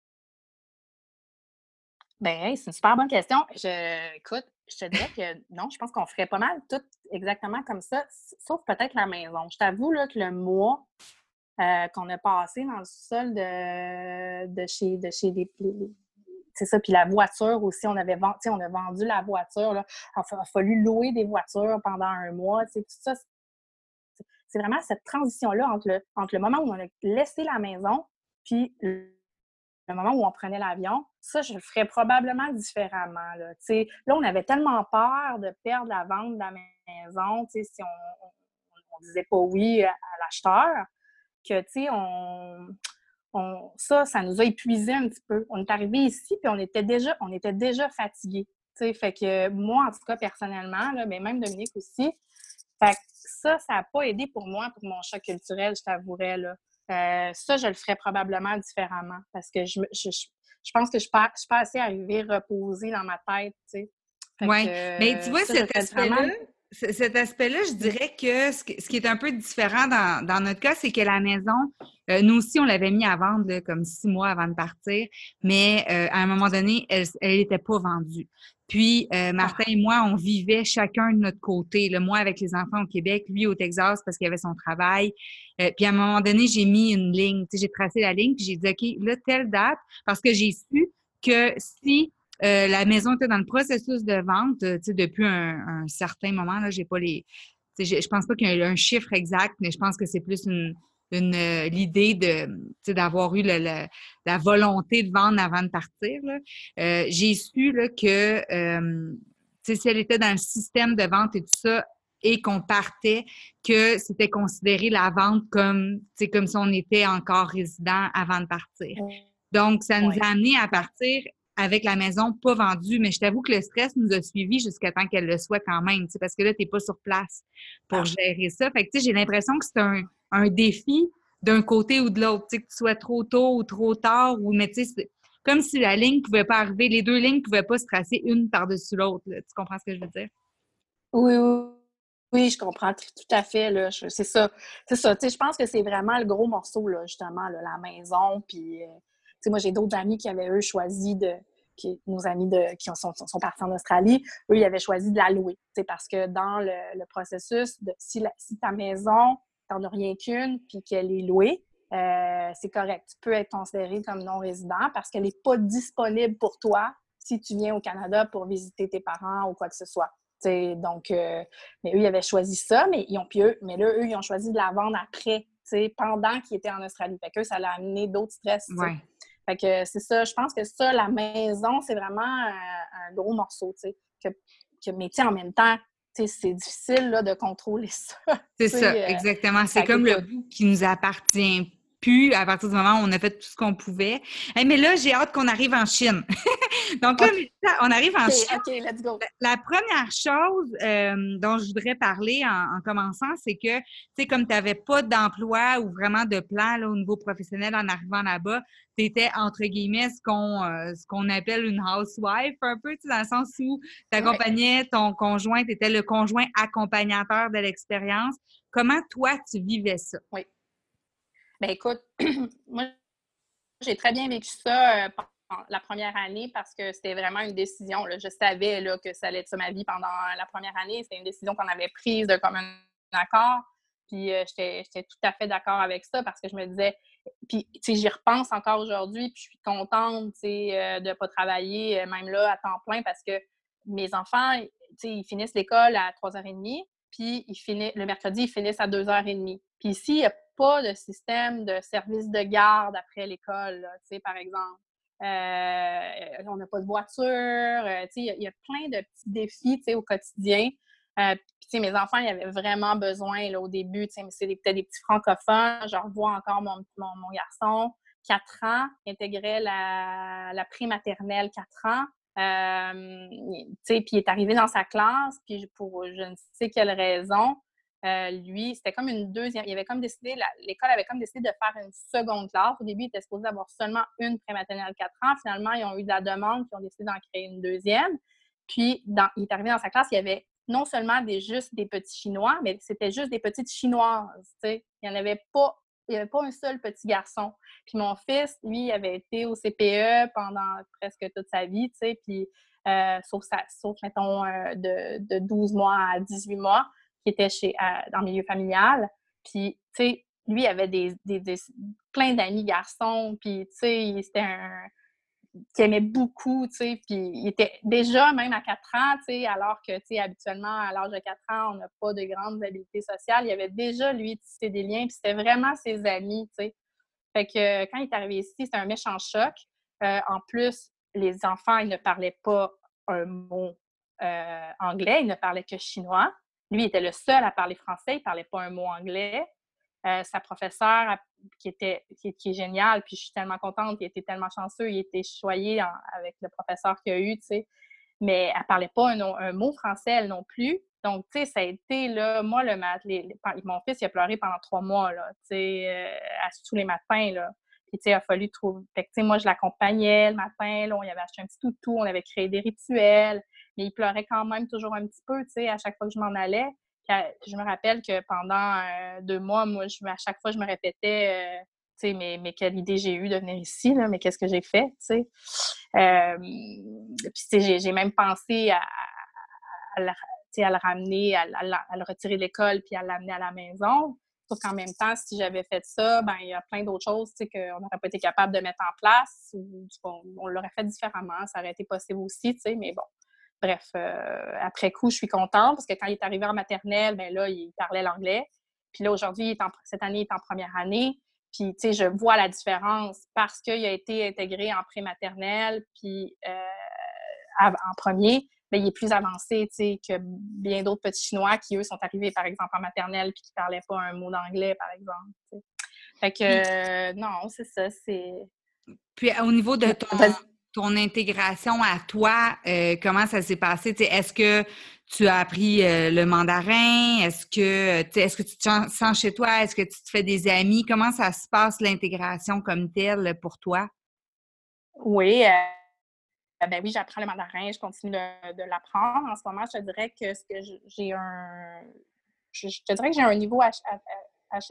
Ben, hey, c'est une super bonne question. Je, écoute, je te dirais que non, je pense qu'on ferait pas mal tout exactement comme ça, sauf peut-être la maison. Je t'avoue là, que le mois euh, qu'on a passé dans le sol de, de chez, de chez des, c'est ça, puis la voiture aussi, on avait vendu, on a vendu la voiture, là. Il a, a fallu louer des voitures pendant un mois, tu sais, tout ça. C'est vraiment cette transition-là entre le, entre le moment où on a laissé la maison, puis le le moment où on prenait l'avion, ça, je le ferais probablement différemment. Là, là, on avait tellement peur de perdre la vente de la maison, si on ne disait pas oui à l'acheteur, que on, on, ça, ça nous a épuisés un petit peu. On est arrivés ici, puis on était déjà, on était déjà fatigués. T'sais, fait que moi, en tout cas, personnellement, là, mais même Dominique aussi, fait que ça, ça n'a pas aidé pour moi, pour mon choc culturel, je t'avouerais, là. Euh, ça, je le ferais probablement différemment parce que je, je, je, je pense que je ne suis pas assez arrivée reposée dans ma tête, tu sais. Fait Oui, que mais tu euh, vois, ça, je le cet ferais différemment. aspect-là, c- cet aspect-là, je Mm. dirais que ce, qui ce qui est un peu différent dans, dans notre cas, c'est que la maison, euh, nous aussi, on l'avait mis à vendre là, comme six mois avant de partir, mais euh, à un moment donné, elle elle n'était pas vendue. Puis, euh, Martin Ah, et moi, on vivait chacun de notre côté. Là, moi, avec les enfants au Québec, lui au Texas parce qu'il avait son travail. Euh, puis, à un moment donné, j'ai mis une ligne. Tu sais, j'ai tracé la ligne, puis j'ai dit, OK, là, telle date, parce que j'ai su que si euh, la maison était dans le processus de vente, euh, tu sais, depuis un, un certain moment, là, j'ai pas les, tu sais, je, je pense pas qu'il y ait un chiffre exact, mais je pense que c'est plus une, une euh, l'idée de, tu sais, d'avoir eu le- le- la volonté de vendre avant de partir, là. Euh, j'ai su, là, que, euh, tu sais, si elle était dans le système de vente et tout ça, et qu'on partait, que c'était considéré la vente comme, tu sais, comme si on était encore résident avant de partir. Donc, ça nous ouais, a amené à ouais. partir avec la maison pas vendue, mais je t'avoue que le stress nous a suivis jusqu'à temps qu'elle le soit quand même, tu sais, parce que là, tu n'es pas sur place pour Ah, gérer ça. Fait que, tu sais, j'ai l'impression que c'est un, un défi d'un côté ou de l'autre, tu sais, que tu sois trop tôt ou trop tard, ou, mais tu sais, c'est comme si la ligne pouvait pas arriver, les deux lignes pouvaient pas se tracer une par-dessus l'autre, là. Tu comprends ce que je veux dire? oui, oui, oui, je comprends tout à fait, là. Je- C'est ça. C'est ça. Tu sais, je pense que c'est vraiment le gros morceau, là, justement, là, la maison. Puis, euh, tu sais, moi, j'ai d'autres amis qui avaient, eux, choisi de. Qui, nos amis de, qui sont, sont partis en Australie, eux, ils avaient choisi de la louer. Tu sais, parce que dans le, le processus, de, si, la, si ta maison, t'en as rien qu'une, puis qu'elle est louée, euh, c'est correct. Tu peux être considéré comme non-résident parce qu'elle n'est pas disponible pour toi si tu viens au Canada pour visiter tes parents ou quoi que ce soit. T'sais, donc, euh, mais eux, ils avaient choisi ça, mais ils ont, puis eux, mais là, eux, ils ont choisi de la vendre après, pendant qu'ils étaient en Australie. Fait que eux, ça l'a amené d'autres stress, t'sais. Ouais. Fait que c'est ça, je pense que ça, la maison, c'est vraiment un, un gros morceau, tu sais. Que, que, mais tu sais, en même temps, tu sais, c'est difficile là, de contrôler ça, tu C'est ça, sais. Euh, exactement. C'est fait comme le qu'écoute, bout qui nous appartient plus à partir du moment où on a fait tout ce qu'on pouvait. Hey, mais là, j'ai hâte qu'on arrive en Chine. Donc là, OK, Mélissa, on arrive en Chine. OK, let's go. La première chose euh, dont je voudrais parler en, en commençant, c'est que, tu sais, comme tu n'avais pas d'emploi ou vraiment de plan là, au niveau professionnel en arrivant là-bas, tu étais, entre guillemets, ce qu'on euh, ce qu'on appelle une housewife, un peu, tu sais, dans le sens où tu Ouais, accompagnais ton conjoint, tu étais le conjoint accompagnateur de l'expérience. Comment, toi, tu vivais ça? oui. Ben écoute, moi, j'ai très bien vécu ça euh, pendant la première année parce que c'était vraiment une décision. Là. Je savais là, que ça allait être ça ma vie pendant la première année. C'était une décision qu'on avait prise de commun accord. Puis euh, j'étais, j'étais tout à fait d'accord avec ça parce que je me disais, puis tu sais, j'y repense encore aujourd'hui, puis je suis contente, tu sais, euh, de ne pas travailler, euh, même là, à temps plein, parce que mes enfants, tu sais, ils finissent l'école à trois heures trente, puis ils finissent, le mercredi, ils finissent à deux heures trente. Puis ici, il n'y a pas de système de service de garde après l'école, là, tu sais, par exemple. Euh, on n'a pas de voiture, euh, tu sais, il y, y, a plein de petits défis, tu sais, au quotidien. Euh, puis, tu sais, mes enfants, ils avaient vraiment besoin, là, au début, tu sais, c'est peut-être des petits francophones. Je revois encore mon, mon, mon garçon, quatre ans, intégrait la, la prématernelle, quatre ans. Euh, tu sais, puis il est arrivé dans sa classe, puis pour je ne sais quelle raison, euh, lui, c'était comme une deuxième. Il avait comme décidé, la, l'école avait comme décidé de faire une seconde classe. Au début, il était supposé avoir seulement une prématernelle quatre ans. Finalement, ils ont eu de la demande, puis ils ont décidé d'en créer une deuxième. Puis, dans, il est arrivé dans sa classe, il y avait non seulement des, juste des petits Chinois, mais c'était juste des petites Chinoises. T'sais. Il n'y en avait pas, il n'y avait pas un seul petit garçon. Puis mon fils, lui, il avait été au C P E pendant presque toute sa vie, puis euh, sauf, sa, sauf, mettons, euh, de, de douze mois à dix-huit mois, qui était chez, euh, dans le milieu familial. Puis, tu sais, lui, il avait des, des, des, plein d'amis garçons, puis, tu sais, c'était un qui aimait beaucoup, tu sais, puis il était déjà, même à quatre ans, tu sais, alors que, tu sais, habituellement, à l'âge de quatre ans, on n'a pas de grandes habiletés sociales, il avait déjà, lui, tissé des liens, puis c'était vraiment ses amis, tu sais. Fait que quand il est arrivé ici, c'était un méchant choc. Euh, en plus, les enfants, ils ne parlaient pas un mot euh, anglais, ils ne parlaient que chinois. Lui, il était le seul à parler français, il ne parlait pas un mot anglais. Euh, sa professeure, elle, qui, était, qui, qui est géniale, puis je suis tellement contente, il était tellement chanceux, il était choyé en, avec le professeur qu'il a eu, tu sais. Mais elle parlait pas un, un mot français, elle non plus. Donc, tu sais, ça a été, là, moi, le mat, les, les, mon fils, il a pleuré pendant trois mois, là, tu sais, euh, tous les matins, là. Puis, tu sais, il a fallu trouver. Fait que, tu sais, moi, je l'accompagnais le matin, là, on y avait acheté un petit toutou, on avait créé des rituels, mais il pleurait quand même toujours un petit peu, tu sais, à chaque fois que je m'en allais. Puis, je me rappelle que pendant euh, deux mois, moi, je, à chaque fois, je me répétais, euh, tu sais, mais, mais quelle idée j'ai eue de venir ici, là, mais qu'est-ce que j'ai fait, tu sais. Euh, puis, tu sais, j'ai, j'ai même pensé à, à, à, à le ramener, à, à, à le retirer de l'école, puis à l'amener à la maison. Sauf qu'en même temps, si j'avais fait ça, ben il y a plein d'autres choses, tu sais, qu'on n'aurait pas été capable de mettre en place, ou on, on l'aurait fait différemment, ça aurait été possible aussi, tu sais, mais bon. Bref, euh, après coup, je suis contente parce que quand il est arrivé en maternelle, ben là, il parlait l'anglais. Puis là, aujourd'hui, il est en, cette année, il est en première année. Puis, tu sais, je vois la différence parce qu'il a été intégré en pré-maternelle, puis euh, en premier, bien, il est plus avancé, tu sais, que bien d'autres petits Chinois qui, eux, sont arrivés, par exemple, en maternelle puis qui ne parlaient pas un mot d'anglais, par exemple, tu sais. Fait que, Puis, euh, non, c'est ça, c'est... puis au niveau de ton, Vas-y. ton intégration à toi, euh, comment ça s'est passé? Tu sais, est-ce que tu as appris euh, le mandarin? Est-ce que, tu sais, est-ce que tu te sens chez toi? Est-ce que tu te fais des amis? Comment ça se passe, l'intégration comme telle pour toi? Oui, euh, ben oui, j'apprends le mandarin, je continue de, de l'apprendre. En ce moment, je te dirais que ce que j'ai un... Je, je te dirais que j'ai un niveau H, H,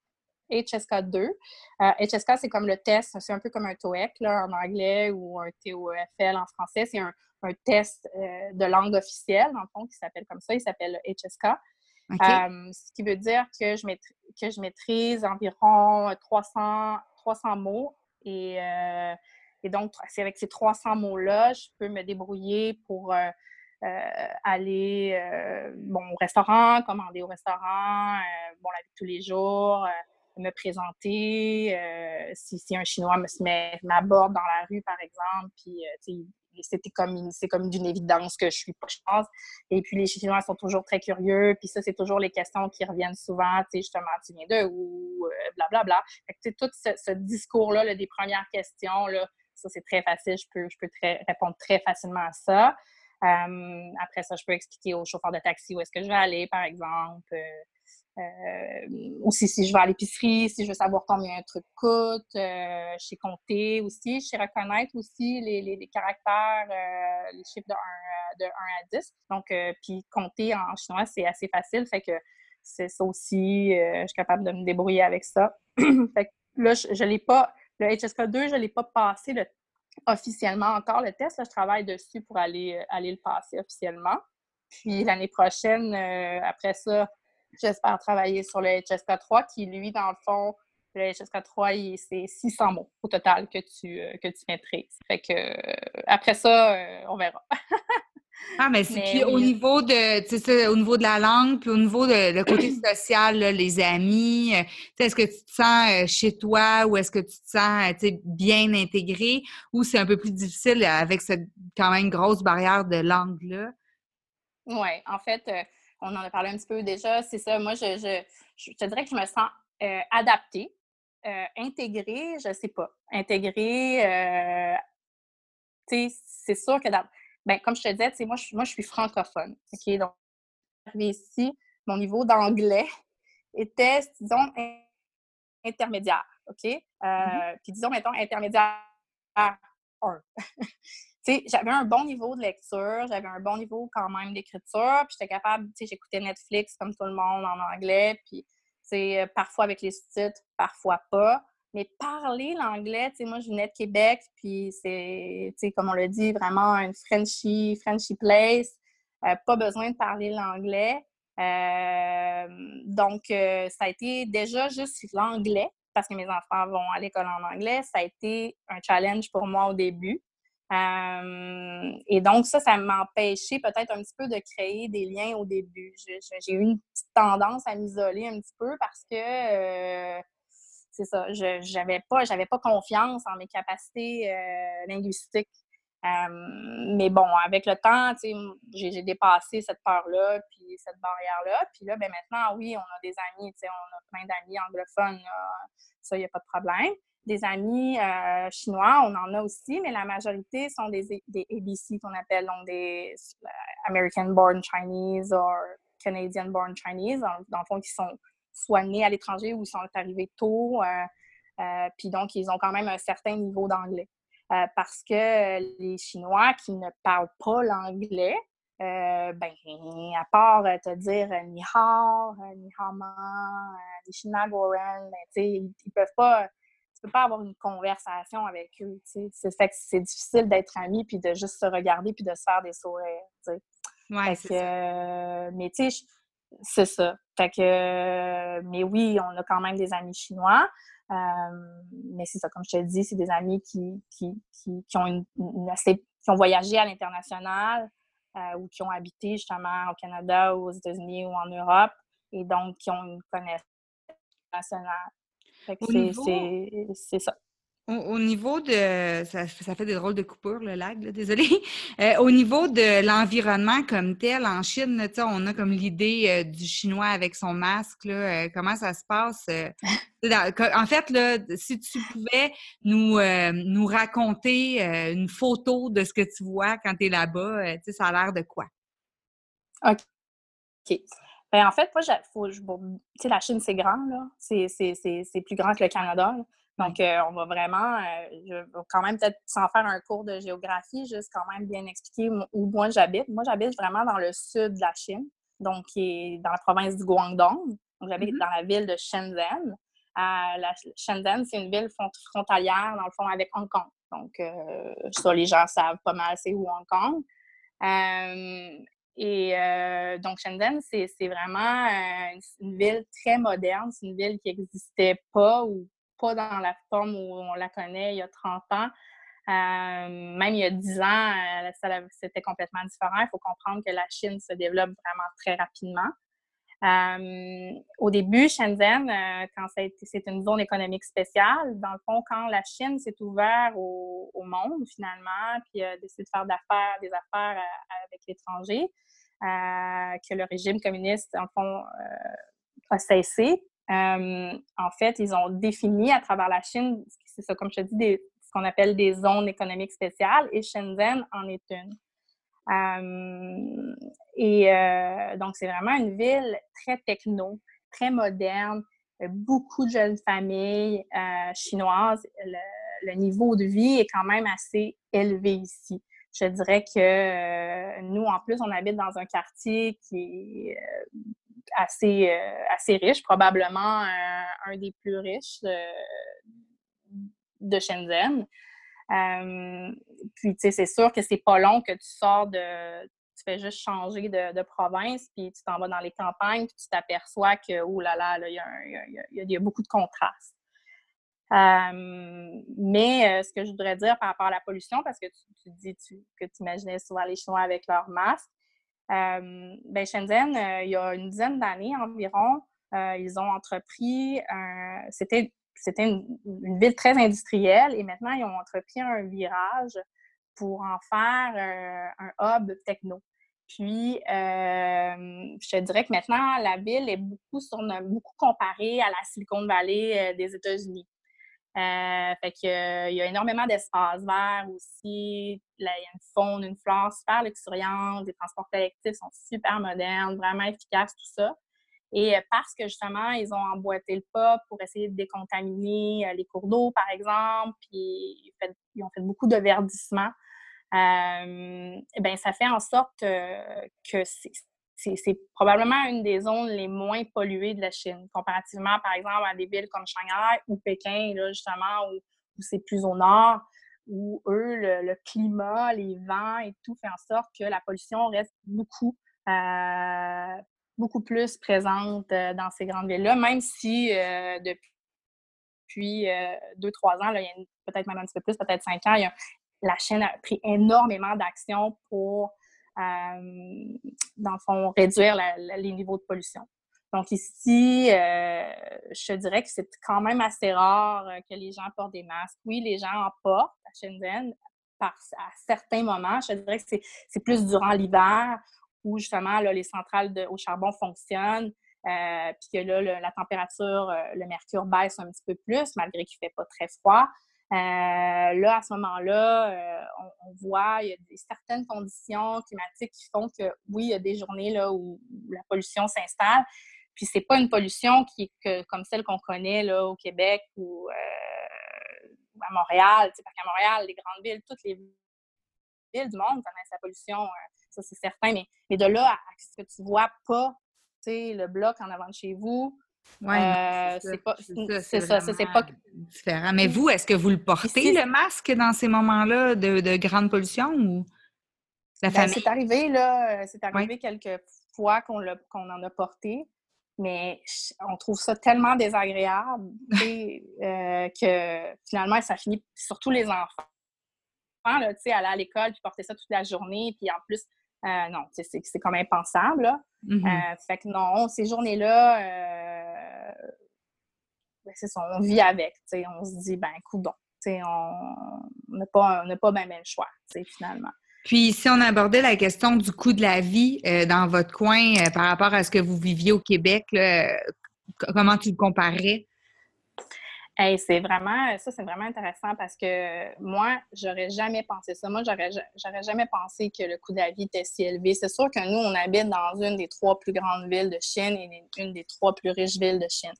H S K deux. Euh, H S K, c'est comme le test, c'est un peu comme un TOEIC là, en anglais ou un T O E F L en français. C'est un, un test euh, de langue officielle, dans le fond, qui s'appelle comme ça. Il s'appelle H S K. OK? Euh, ce qui veut dire que je, maîtrise, que je maîtrise environ trois cents, trois cents mots. Et, euh, et donc, c'est avec ces trois cents mots-là, je peux me débrouiller pour euh, euh, aller euh, bon, au restaurant, commander au restaurant, euh, bon, la vie de tous les jours, euh, me présenter. Euh, si, si un Chinois me, m'aborde dans la rue, par exemple, puis, euh, c'était comme, c'est comme d'une évidence que je suis pas, je pense. Et puis, les Chinois sont toujours très curieux. Puis ça, c'est toujours les questions qui reviennent souvent. Tu sais, justement, tu viens de où? Blablabla. Bla, bla. Fait que, tu sais, tout ce, ce discours-là, là, des premières questions, là, ça, c'est très facile. Je peux, je peux très, répondre très facilement à ça. Euh, après ça, je peux expliquer au chauffeur de taxi où est-ce que je vais aller, par exemple. Euh, aussi, si je vais à l'épicerie, si je veux savoir combien un truc coûte. Euh, je sais compter aussi. Je sais reconnaître aussi les, les, les caractères, euh, les chiffres de un, de un à dix. Donc, euh, puis compter en chinois, c'est assez facile. Fait que c'est ça aussi. Euh, je suis capable de me débrouiller avec ça. Fait que là, je, je l'ai pas... Le H S K deux, je ne l'ai pas passé le, officiellement encore, le test. Là, je travaille dessus pour aller, aller le passer officiellement. Puis l'année prochaine, euh, après ça, j'espère travailler sur le H S K trois qui, lui, dans le fond, le H S K trois, il, c'est six cents mots au total que tu, euh, que tu maîtrises. Fait que euh, après ça, euh, on verra. Ah, mais c'est, Mais puis au oui. niveau de, tu sais, ça, au niveau de la langue, puis au niveau de, le côté social, là, les amis, euh, tu sais, est-ce que tu te sens euh, chez toi ou est-ce que tu te sens, euh, tu sais, bien intégré ou c'est un peu plus difficile avec cette quand même grosse barrière de langue-là? Oui, en fait, euh, on en a parlé un petit peu déjà. C'est ça, moi, je, je, je te dirais que je me sens euh, adaptée. Euh, intégrée, je sais pas. Intégrée, euh, tu sais, c'est sûr que dans, ben, comme je te disais, tu sais, moi, je, moi, je suis francophone. OK? Donc, ici, mon niveau d'anglais était, disons, in- intermédiaire. OK? Mhm. Euh, puis disons, mettons, intermédiaire un. Tu sais, j'avais un bon niveau de lecture, j'avais un bon niveau quand même d'écriture, puis j'étais capable, tu sais, j'écoutais Netflix comme tout le monde en anglais, puis, tu sais, parfois avec les sous-titres, parfois pas. Mais parler l'anglais, tu sais, moi, je venais de Québec, puis c'est, tu sais, comme on l'a dit, vraiment une Frenchy, Frenchy place. Euh, pas besoin de parler l'anglais. Euh, donc, euh, ça a été déjà juste l'anglais, parce que mes enfants vont à l'école en anglais. Ça a été un challenge pour moi au début. Euh, et donc, ça, ça m'a empêché peut-être un petit peu de créer des liens au début. Je, je, j'ai eu une petite tendance à m'isoler un petit peu parce que, euh, c'est ça, je j'avais pas, j'avais pas confiance en mes capacités euh, linguistiques. Euh, mais bon, avec le temps, tu sais, j'ai, j'ai dépassé cette peur-là, puis cette barrière-là. Puis là, ben maintenant, oui, on a des amis, tu sais, on a plein d'amis anglophones, là. Ça, il n'y a pas de problème. Des amis euh, chinois, on en a aussi, mais la majorité sont des, des A B C qu'on appelle, donc des uh, American-born Chinese ou Canadian-born Chinese, dans, dans le fond, qui sont soit nés à l'étranger ou sont arrivés tôt. Euh, euh, puis donc, ils ont quand même un certain niveau d'anglais. Euh, parce que les Chinois qui ne parlent pas l'anglais, euh, ben, à part te dire ni hao, ni hao ma, ni shina goren, ben, tu sais, ils, ils peuvent pas, tu peux pas avoir une conversation avec eux, tu sais. C'est fait que c'est difficile d'être amis puis de juste se regarder puis de se faire des sourires, tu sais. Ouais, Fait c'est que, ça. euh, mais tu sais, c'est ça. Fait que, euh, mais oui, on a quand même des amis chinois. Euh, mais c'est ça, comme je te dis, c'est des amis qui, qui, qui, qui ont une, une assez, qui ont voyagé à l'international euh, ou qui ont habité justement au Canada ou aux États-Unis ou en Europe et donc qui ont une connaissance nationale. Fait que Au c'est, niveau, c'est, c'est ça. Au, au niveau de... Ça, ça fait des drôles de coupures, le lag, là, désolé. Euh, au niveau de l'environnement comme tel, en Chine, là, tu sais, on a comme l'idée euh, du Chinois avec son masque, là, euh, comment ça se passe? euh, dans- que- en fait, là, si tu pouvais nous, euh, nous raconter euh, une photo de ce que tu vois quand tu es là-bas, euh, tu sais, ça a l'air de quoi? OK. Ben, en fait, moi, j'a- faut, je- bon, tu sais, la Chine, c'est grand, là. C'est, c'est, c'est, c'est plus grand que le Canada, là. Oui. Donc, euh, on va vraiment, euh, je vais quand même peut-être sans faire un cours de géographie, juste quand même bien expliquer où moi j'habite. Moi, j'habite vraiment dans le sud de la Chine, donc qui est dans la province du Guangdong. Donc, j'habite Mhm. dans la ville de Shenzhen. Euh, la, Shenzhen, c'est une ville frontalière, dans le fond, avec Hong Kong. Donc, euh, ça, les gens savent pas mal c'est où Hong Kong. Euh, et euh, donc, Shenzhen, c'est, c'est vraiment euh, une ville très moderne. C'est une ville qui n'existait pas ou pas dans la forme où on la connaît il y a trente ans. Euh, même il y a dix ans, euh, ça, c'était complètement différent. Il faut comprendre que la Chine se développe vraiment très rapidement. Euh, au début, Shenzhen, euh, quand ça a été, c'est une zone économique spéciale. Dans le fond, quand la Chine s'est ouverte au, au monde, finalement, puis a décidé de faire d'affaires, des affaires euh, avec l'étranger, euh, que le régime communiste, dans le fond, euh, a cessé. Euh, en fait, ils ont défini à travers la Chine, c'est ça, comme je te dis, des, ce qu'on appelle des zones économiques spéciales, et Shenzhen en est une. Euh, et euh, donc, c'est vraiment une ville très techno, très moderne, beaucoup de jeunes familles euh, chinoises. Le, le, niveau de vie est quand même assez élevé ici. Je dirais que euh, nous, en plus, on habite dans un quartier qui est euh, assez, euh, assez riche, probablement euh, un des plus riches de, de Shenzhen. Euh, puis, tu sais, c'est sûr que c'est pas long que tu sors de... Tu fais juste changer de, de province, puis tu t'en vas dans les campagnes, puis tu t'aperçois que, oh là là, il y, y, y, y a beaucoup de contrastes. Euh, mais euh, ce que je voudrais dire par rapport à la pollution, parce que tu, tu dis tu, que tu imaginais souvent les Chinois avec leurs masques, euh, ben Shenzhen, euh, il y a une dizaine d'années environ, euh, ils ont entrepris, un, c'était c'était une, une ville très industrielle et maintenant, ils ont entrepris un virage pour en faire euh, un hub techno. Puis, euh, je te dirais que maintenant, la ville est beaucoup, sur, beaucoup comparée à la Silicon Valley euh, des États-Unis. Euh, fait que, euh, il y a énormément d'espaces verts aussi. Là, il y a une faune, une flore super luxuriante. Les transports collectifs sont super modernes, vraiment efficaces, tout ça. Et euh, parce que justement, ils ont emboîté le pas pour essayer de décontaminer euh, les cours d'eau, par exemple, puis fait, ils ont fait beaucoup de verdissement. Euh, et bien, ça fait en sorte euh, que c'est, c'est, c'est probablement une des zones les moins polluées de la Chine, comparativement, par exemple, à des villes comme Shanghai ou Pékin, là, justement, où, où c'est plus au nord, où eux, le, le climat, les vents et tout fait en sorte que la pollution reste beaucoup, euh, beaucoup plus présente euh, dans ces grandes villes-là, même si euh, depuis euh, deux, trois ans, là, il y a une, peut-être même un petit peu plus, peut-être cinq ans, il y a, la Chine a pris énormément d'actions pour, euh, dans le fond, réduire la, la, les niveaux de pollution. Donc ici, euh, je te dirais que c'est quand même assez rare que les gens portent des masques. Oui, les gens en portent à Shenzhen par, à certains moments. Je te dirais que c'est, c'est plus durant l'hiver où justement là, les centrales de, au charbon fonctionnent, euh, puis que là, le, la température, euh, le mercure baisse un petit peu plus, malgré qu'il ne fait pas très froid. Euh, là, à ce moment-là, euh, on, on voit, il y a des, certaines conditions climatiques qui font que, oui, il y a des journées là, où, où la pollution s'installe. Puis c'est pas une pollution qui est que, comme celle qu'on connaît là, au Québec ou euh, à Montréal. Parce qu'à Montréal, les grandes villes, toutes les villes du monde connaissent la pollution, euh, ça c'est certain. Mais, mais de là à, à ce que tu vois pas, tu sais, le bloc en avant de chez vous, Oui, non, euh, c'est ça. c'est pas, C'est ça, c'est c'est ça, ça vraiment c'est pas différent. Mais vous, est-ce que vous le portez, ici. le masque, dans ces moments-là de, de grande pollution ou la Ben, famille? c'est arrivé, là, c'est Oui. arrivé quelques fois qu'on, l'a, qu'on en a porté, mais on trouve ça tellement désagréable, euh, que finalement, ça finit, surtout les enfants, là, tu sais, aller à l'école puis porter ça toute la journée, puis en plus, euh, non, c'est, c'est comme impensable, là. Mm-hmm. Euh, fait que non, ces journées-là, euh, ben, c'est ça, on vit avec, tu sais, on se dit, ben, coudonc, tu sais, on n'a pas, on n'a pas bien le choix, tu sais, finalement. Puis, si on abordait la question du coût de la vie euh, dans votre coin euh, par rapport à ce que vous viviez au Québec, là, euh, comment tu le comparais? Hey, c'est vraiment, ça, c'est vraiment intéressant parce que moi, j'aurais jamais pensé ça. Moi, j'aurais, j'aurais jamais pensé que le coût de la vie était si élevé. C'est sûr que nous, on habite dans une des trois plus grandes villes de Chine et une des trois plus riches villes de Chine.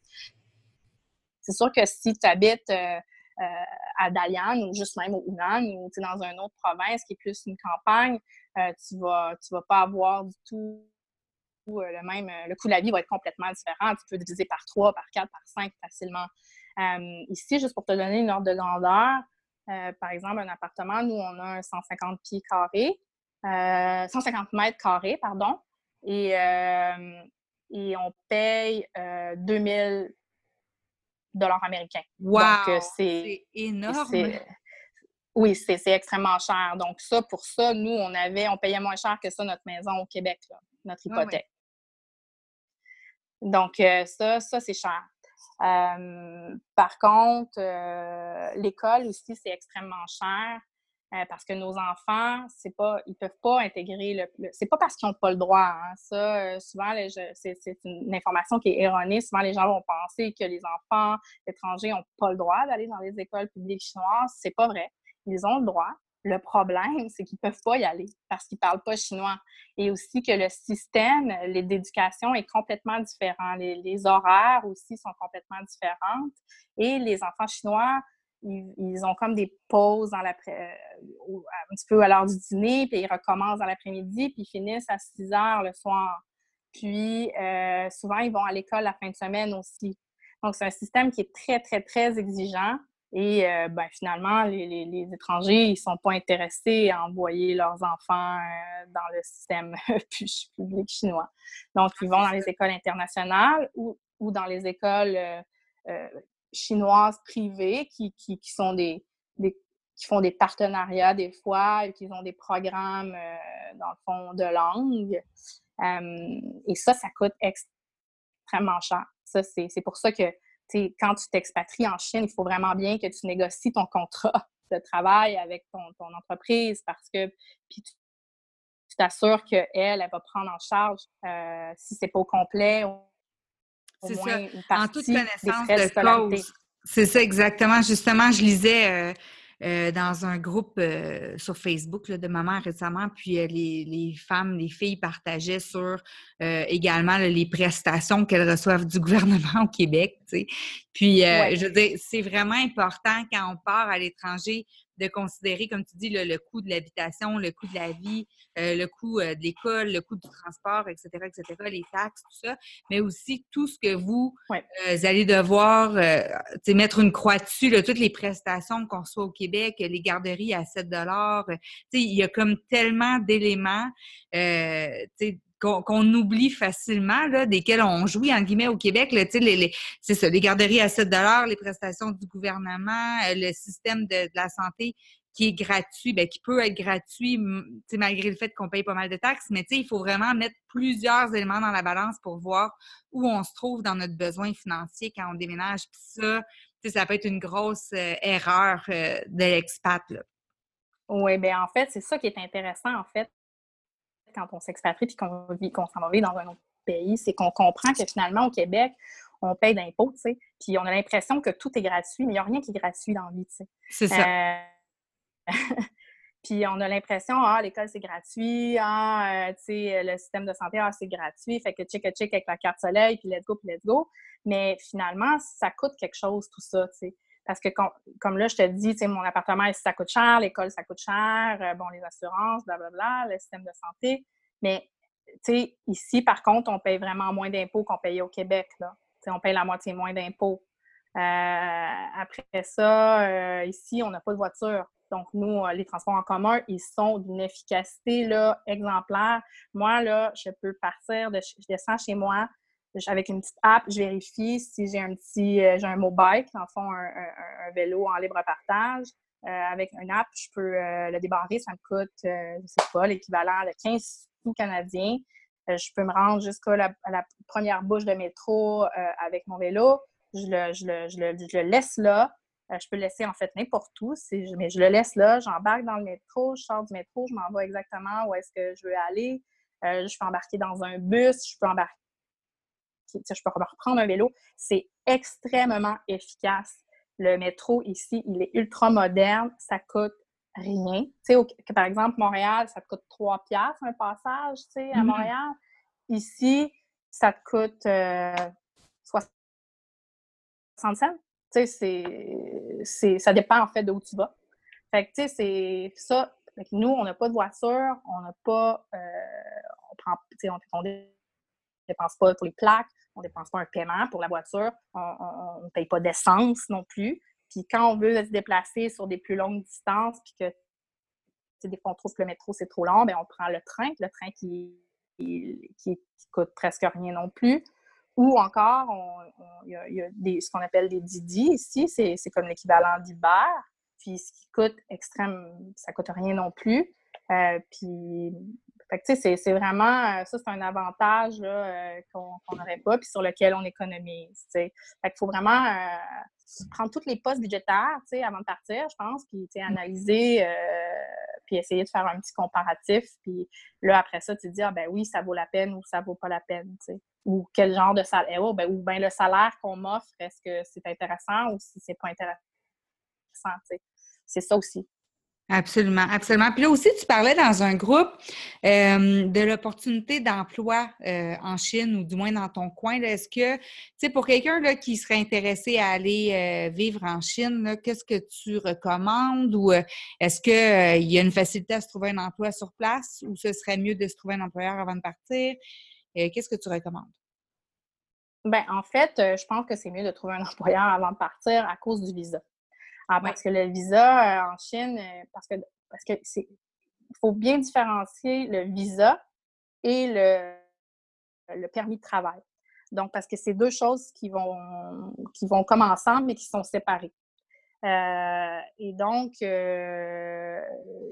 C'est sûr que si tu habites euh, euh, à Dalian ou juste même au Hunan ou dans une autre province qui est plus une campagne, euh, tu vas, tu vas pas avoir du tout le même. Le coût de la vie va être complètement différent. Tu peux diviser par trois, par quatre, par cinq facilement. Euh, ici, juste pour te donner une ordre de grandeur, euh, par exemple, un appartement, nous, on a un cent cinquante pieds carrés, euh, cent cinquante mètres carrés, pardon, et, euh, et on paye euh, deux mille dollars américains. Wow! Donc, euh, c'est, C'est énorme! c'est, oui, c'est, c'est extrêmement cher. Donc, ça, pour ça, nous, on avait, on payait moins cher que ça, notre maison au Québec, là, notre hypothèque. Ouais, ouais. Donc, euh, ça, ça, c'est cher. Euh, par contre, euh, l'école aussi, c'est extrêmement cher euh, parce que nos enfants, c'est pas, ils peuvent pas intégrer le, le c'est pas parce qu'ils n'ont pas le droit. Hein, ça, euh, souvent, les, c'est, c'est une information qui est erronée. Souvent, les gens vont penser que les enfants étrangers n'ont pas le droit d'aller dans les écoles publiques chinoises. C'est pas vrai. Ils ont le droit. Le problème, c'est qu'ils ne peuvent pas y aller parce qu'ils ne parlent pas chinois. Et aussi que le système d'éducation est complètement différent. Les, les horaires aussi sont complètement différents. Et les enfants chinois, ils, ils ont comme des pauses dans l'après, euh, un petit peu à l'heure du dîner, puis ils recommencent dans l'après-midi, puis ils finissent à six heures le soir. Puis euh, souvent, ils vont à l'école la fin de semaine aussi. Donc, c'est un système qui est très, très, très exigeant. Et euh, ben, finalement, les, les, les étrangers, ils ne sont pas intéressés à envoyer leurs enfants euh, dans le système public chinois. Donc, ils vont dans les écoles internationales ou, ou dans les écoles euh, euh, chinoises privées qui, qui, qui sont des, des qui font des partenariats des fois et qui ont des programmes, euh, dans le fond, de langue. Euh, et ça, ça coûte extrêmement cher. Ça, c'est, c'est pour ça que quand tu t'expatries en Chine, il faut vraiment bien que tu négocies ton contrat de travail avec ton, ton entreprise parce que puis tu, tu t'assures qu'elle, elle va prendre en charge, euh, si c'est pas au complet, au, au C'est moins ça, une en toute partie des connaissance frais de de scolarité. cause. C'est ça, exactement. Justement, je lisais euh, euh, dans un groupe euh, sur Facebook là, de mamans récemment, puis euh, les, les femmes, les filles partageaient sur euh, également là, les prestations qu'elles reçoivent du gouvernement au Québec. Tu sais. Puis, euh, Ouais. je veux dire, c'est vraiment important quand on part à l'étranger de considérer, comme tu dis, là, le coût de l'habitation, le coût de la vie, euh, le coût euh, de l'école, le coût du transport, et cetera, et cetera, les taxes, tout ça, mais aussi tout ce que vous, ouais. euh, vous allez devoir euh, mettre une croix dessus, là, toutes les prestations qu'on reçoit au Québec, les garderies à sept dollars. Euh, il y a comme tellement d'éléments euh, qu'on, qu'on oublie facilement, là, desquels on jouit, en guillemets, au Québec. Là, les, les, c'est ça, les garderies à sept dollars, les prestations du gouvernement, euh, le système de, de la santé qui est gratuit, bien, qui peut être gratuit malgré le fait qu'on paye pas mal de taxes, mais il faut vraiment mettre plusieurs éléments dans la balance pour voir où on se trouve dans notre besoin financier quand on déménage. Puis ça, ça peut être une grosse euh, erreur euh, de l'expat. Là. Oui, bien, en fait, c'est ça qui est intéressant, en fait, quand on s'expatrie puis qu'on vit qu'on s'en va vivre dans un autre pays, c'est qu'on comprend que finalement, au Québec, on paye d'impôts, tu sais, puis on a l'impression que tout est gratuit, mais il y a rien qui est gratuit dans la vie, tu sais. C'est ça. Heu, puis on a l'impression: «Ah, l'école, c'est gratuit. Ah, heu, tu sais, le système de santé, ah, c'est gratuit, fait que check, check avec la carte soleil, puis let's go, puis let's go». Mais finalement, ça coûte quelque chose tout ça, tu sais. Parce que com comme là, je te dis, tu sais, mon appartement ici, ça coûte cher, l'école, ça coûte cher, heu, bon, les assurances, blablabla, le système de santé. Mais, tu sais, ici, par contre, on paye vraiment moins d'impôts qu'on payait au Québec, là. Tu sais, on paye la moitié moins d'impôts. Heu, après ça, heu, ici, on n'a pas de voiture. Donc, nous, euh, les transports en commun, ils sont d'une efficacité là, exemplaire. Moi, là, je peux partir, de, je descends chez moi avec une petite app, je vérifie si j'ai un petit, euh, j'ai un mobile, dans le fond, un, un, un vélo en libre partage. Euh, avec une app, je peux euh, le débarrer, ça me coûte, euh, je sais pas, l'équivalent de quinze sous canadiens. Euh, je peux me rendre jusqu'à la, la première bouche de métro euh, avec mon vélo. Je le, je le, je le, je le laisse là. Euh, je peux le laisser en fait n'importe où, si, mais je le laisse là, j'embarque dans le métro, je sors du métro, je m'en vais exactement où est-ce que je veux aller. Euh, je peux embarquer dans un bus, je peux embarquer, je peux reprendre un vélo. C'est extrêmement efficace. Le métro ici, il est ultra moderne, ça coûte rien. Tu sais, par exemple, Montréal, ça te coûte trois piastres un passage, tu sais, à Mhm. Montréal. Ici, ça te coûte euh, soixante cents. Tu sais, c'est, c'est, ça dépend en fait d'où tu vas. Fait que, tu sais, c'est ça. Fait que nous, on n'a pas de voiture, on n'a pas, euh, on prend, tu sais, on, on dépense pas pour les plaques, on dépense pas un paiement pour la voiture, on ne paye pas d'essence non plus. Puis quand on veut se déplacer sur des plus longues distances, puis que, tu sais, des fois on trouve que le métro c'est trop long, bien, on prend le train, le train qui, qui, qui coûte presque rien non plus. Ou encore, il y a, y a des, ce qu'on appelle des Didi ici, c'est, c'est comme l'équivalent d'Uber. Puis ce qui coûte extrême, ça coûte rien non plus. Euh, puis, fait que, tu sais, c'est, c'est vraiment, ça, c'est un avantage là, euh, qu'on n'aurait pas, puis sur lequel on économise. Tu sais. Fait qu'il faut vraiment euh, prendre toutes les postes budgétaires, tu sais, avant de partir, je pense, puis, tu sais, analyser, euh, puis essayer de faire un petit comparatif. Puis là, après ça, tu te dis, ah ben oui, ça vaut la peine ou ça vaut pas la peine, tu sais. Ou quel genre de salaire, oh, ben, ou bien le salaire qu'on m'offre, est-ce que c'est intéressant ou si c'est pas intéressant, tu sais. C'est ça aussi. Absolument, absolument. Puis là aussi, tu parlais dans un groupe euh, de l'opportunité d'emploi euh, en Chine ou du moins dans ton coin. Là. Est-ce que, tu sais, pour quelqu'un là, qui serait intéressé à aller euh, vivre en Chine, là, qu'est-ce que tu recommandes ou euh, est-ce qu'il euh, y a une facilité à se trouver un emploi sur place ou ce serait mieux de se trouver un employeur avant de partir? Euh, qu'est-ce que tu recommandes? Ben, en fait, euh, je pense que c'est mieux de trouver un employeur avant de partir à cause du visa. Ah, Oui. parce que le visa euh, en Chine, euh, parce que parce que c'est il faut bien différencier le visa et le, le permis de travail. Donc, parce que c'est deux choses qui vont, qui vont comme ensemble, mais qui sont séparées. Euh, et donc, euh,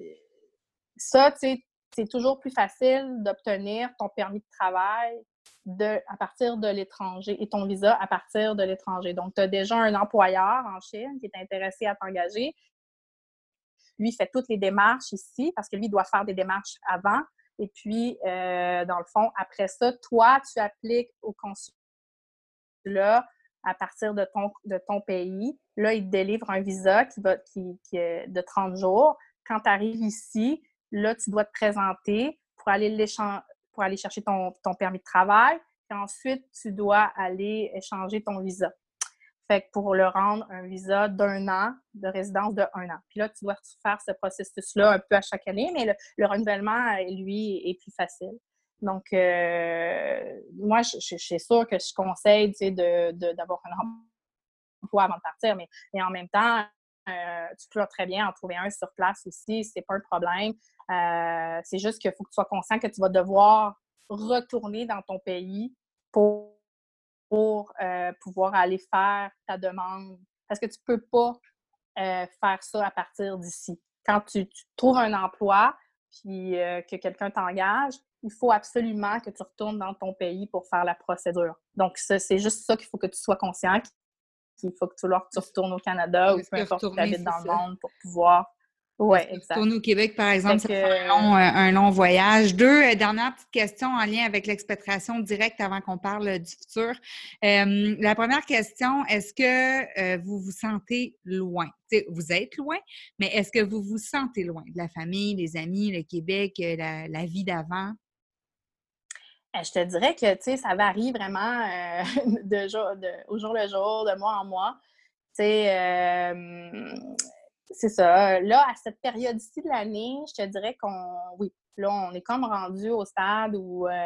ça, tu sais, c'est toujours plus facile d'obtenir ton permis de travail de, à partir de l'étranger et ton visa à partir de l'étranger. Donc, tu as déjà un employeur en Chine qui est intéressé à t'engager. Lui, il fait toutes les démarches ici parce que lui, il doit faire des démarches avant. Et puis, euh, dans le fond, après ça, toi, tu appliques au consulat à partir de ton, de ton pays. Là, il te délivre un visa qui va, qui, qui est de trente jours. Quand tu arrives ici, là, tu dois te présenter pour aller, pour aller chercher ton, ton permis de travail. Puis ensuite, tu dois aller échanger ton visa. Fait que pour le rendre un visa d'un an, de résidence de un an. Puis là, tu dois faire ce processus-là un peu à chaque année, mais le, le renouvellement, lui, est plus facile. Donc, euh, moi, je, je, je suis sûre que je conseille, tu sais, de, de, d'avoir un emploi avant de partir, mais, mais en même temps, euh, tu peux très bien en trouver un sur place aussi, c'est pas un problème. Euh, c'est juste qu'il faut que tu sois conscient que tu vas devoir retourner dans ton pays pour pour euh, pouvoir aller faire ta demande. Parce que tu ne peux pas euh, faire ça à partir d'ici. Quand tu, tu trouves un emploi puis euh, que quelqu'un t'engage, il faut absolument que tu retournes dans ton pays pour faire la procédure. Donc, ça, c'est juste ça qu'il faut que tu sois conscient, qu'il faut que tu, tu retournes au Canada ou peu Est-ce que importe où tu retourner, habites c'est dans le ça? monde pour pouvoir... Ouais, Parce que exact. retourner au Québec, par exemple, Fait ça fait un que long, euh, un long voyage. Deux euh, dernières petites questions en lien avec l'expatriation directe avant qu'on parle euh, du futur. Euh, la première question, est-ce que euh, vous vous sentez loin? T'sais, vous êtes loin, mais est-ce que vous vous sentez loin de la famille, des amis, le Québec, euh, la, la vie d'avant? Euh, je te dirais que, tu sais, ça varie vraiment, heu, de jour de au jour le jour, de mois en mois. Tu sais, hem, c'est ça. Là, à cette période-ci de l'année, je te dirais qu'on oui, là, on est comme rendu au stade où, heu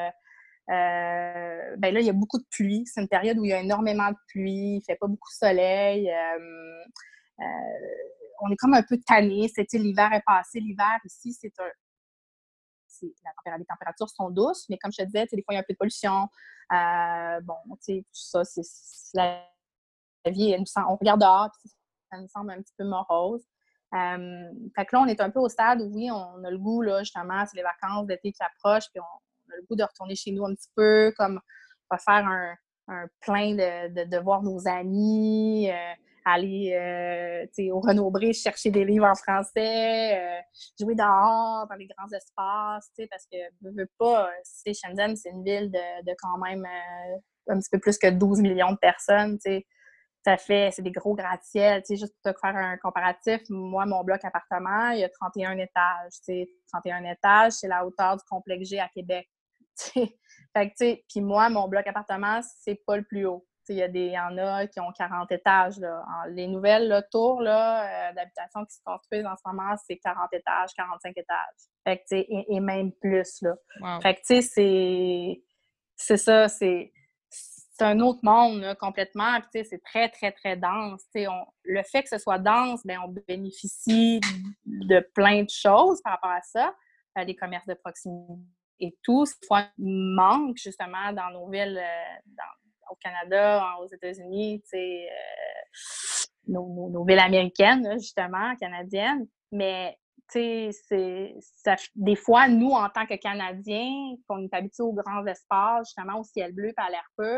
heu, ben, là, il y a beaucoup de pluie. C'est une période où il y a énormément de pluie, il fait pas beaucoup de soleil, hem, heu, on est comme un peu tanné. C'était l'hiver est passé. L'hiver ici, c'est un c'est la tempéra les températures sont douces, mais comme je te disais, tu sais, des fois, il y a un peu de pollution. Euh, bon, tu sais, tout ça, c'est c'est- la vie, elle nous semble- on regarde dehors, puis ça nous semble un petit peu morose. Euh, fait que là, on est un peu au stade où, oui, on a le goût, là, justement, c'est les vacances d'été qui approchent, puis on, on a le goût de retourner chez nous un petit peu, comme on va faire un, un plein de, de, de voir nos amis, euh, aller euh, tu sais, au Renaud-Bré chercher des livres en français, euh, jouer dehors dans les grands espaces, tu sais, parce que veux, veux pas, euh, tu sais, Shenzhen, c'est une ville de, de quand même euh, un petit peu plus que douze millions de personnes, tu sais. Ça fait, c'est des gros gratte-ciels, tu sais, juste pour te faire un comparatif, moi, mon bloc appartement, il y a trente et un étages, tu sais, trente et un étages, c'est la hauteur du complexe G à Québec, tu sais. Fait que, tu sais, puis moi, mon bloc appartement, c'est pas le plus haut. Tu sais, il y a des, il y en a qui ont quarante étages, là. En- les nouvelles, là, tours, là, euh, d'habitation qui se construisent en ce moment, c'est quarante étages, quarante-cinq étages. Fait que, tu sais, et, et même plus, là. Wow. Fait que, tu sais, c'est, c'est ça, c'est, c'est un autre monde, là, complètement. Puis, tu sais, c'est très, très, très dense. Tu sais, on, le fait que ce soit dense, ben, on bénéficie de plein de choses par rapport à ça. Euh, les commerces de proximité et tout. Cette fois, manque, justement, dans nos villes, euh, dans, au Canada, aux États-Unis, tu sais, euh, nos, nos, nos villes américaines, là, justement, canadiennes. Mais, tu sais, c'est, ça, des fois, nous, en tant que Canadiens, qu'on est habitués aux grands espaces, justement, au ciel bleu et à l'air pur,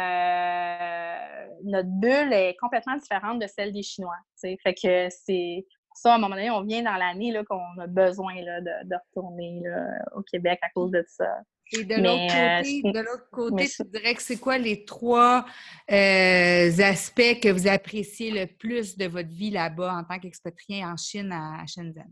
euh, notre bulle est complètement différente de celle des Chinois. T'sais. Fait que c'est pour ça, à un moment donné, on vient dans l'année là, qu'on a besoin là, de, de retourner là, au Québec à cause de ça. Et de l'autre Mais, côté, euh, de l'autre mais côté, tu dirais que c'est quoi les trois euh, aspects que vous appréciez le plus de votre vie là-bas en tant qu'expatrié en Chine à, à Shenzhen?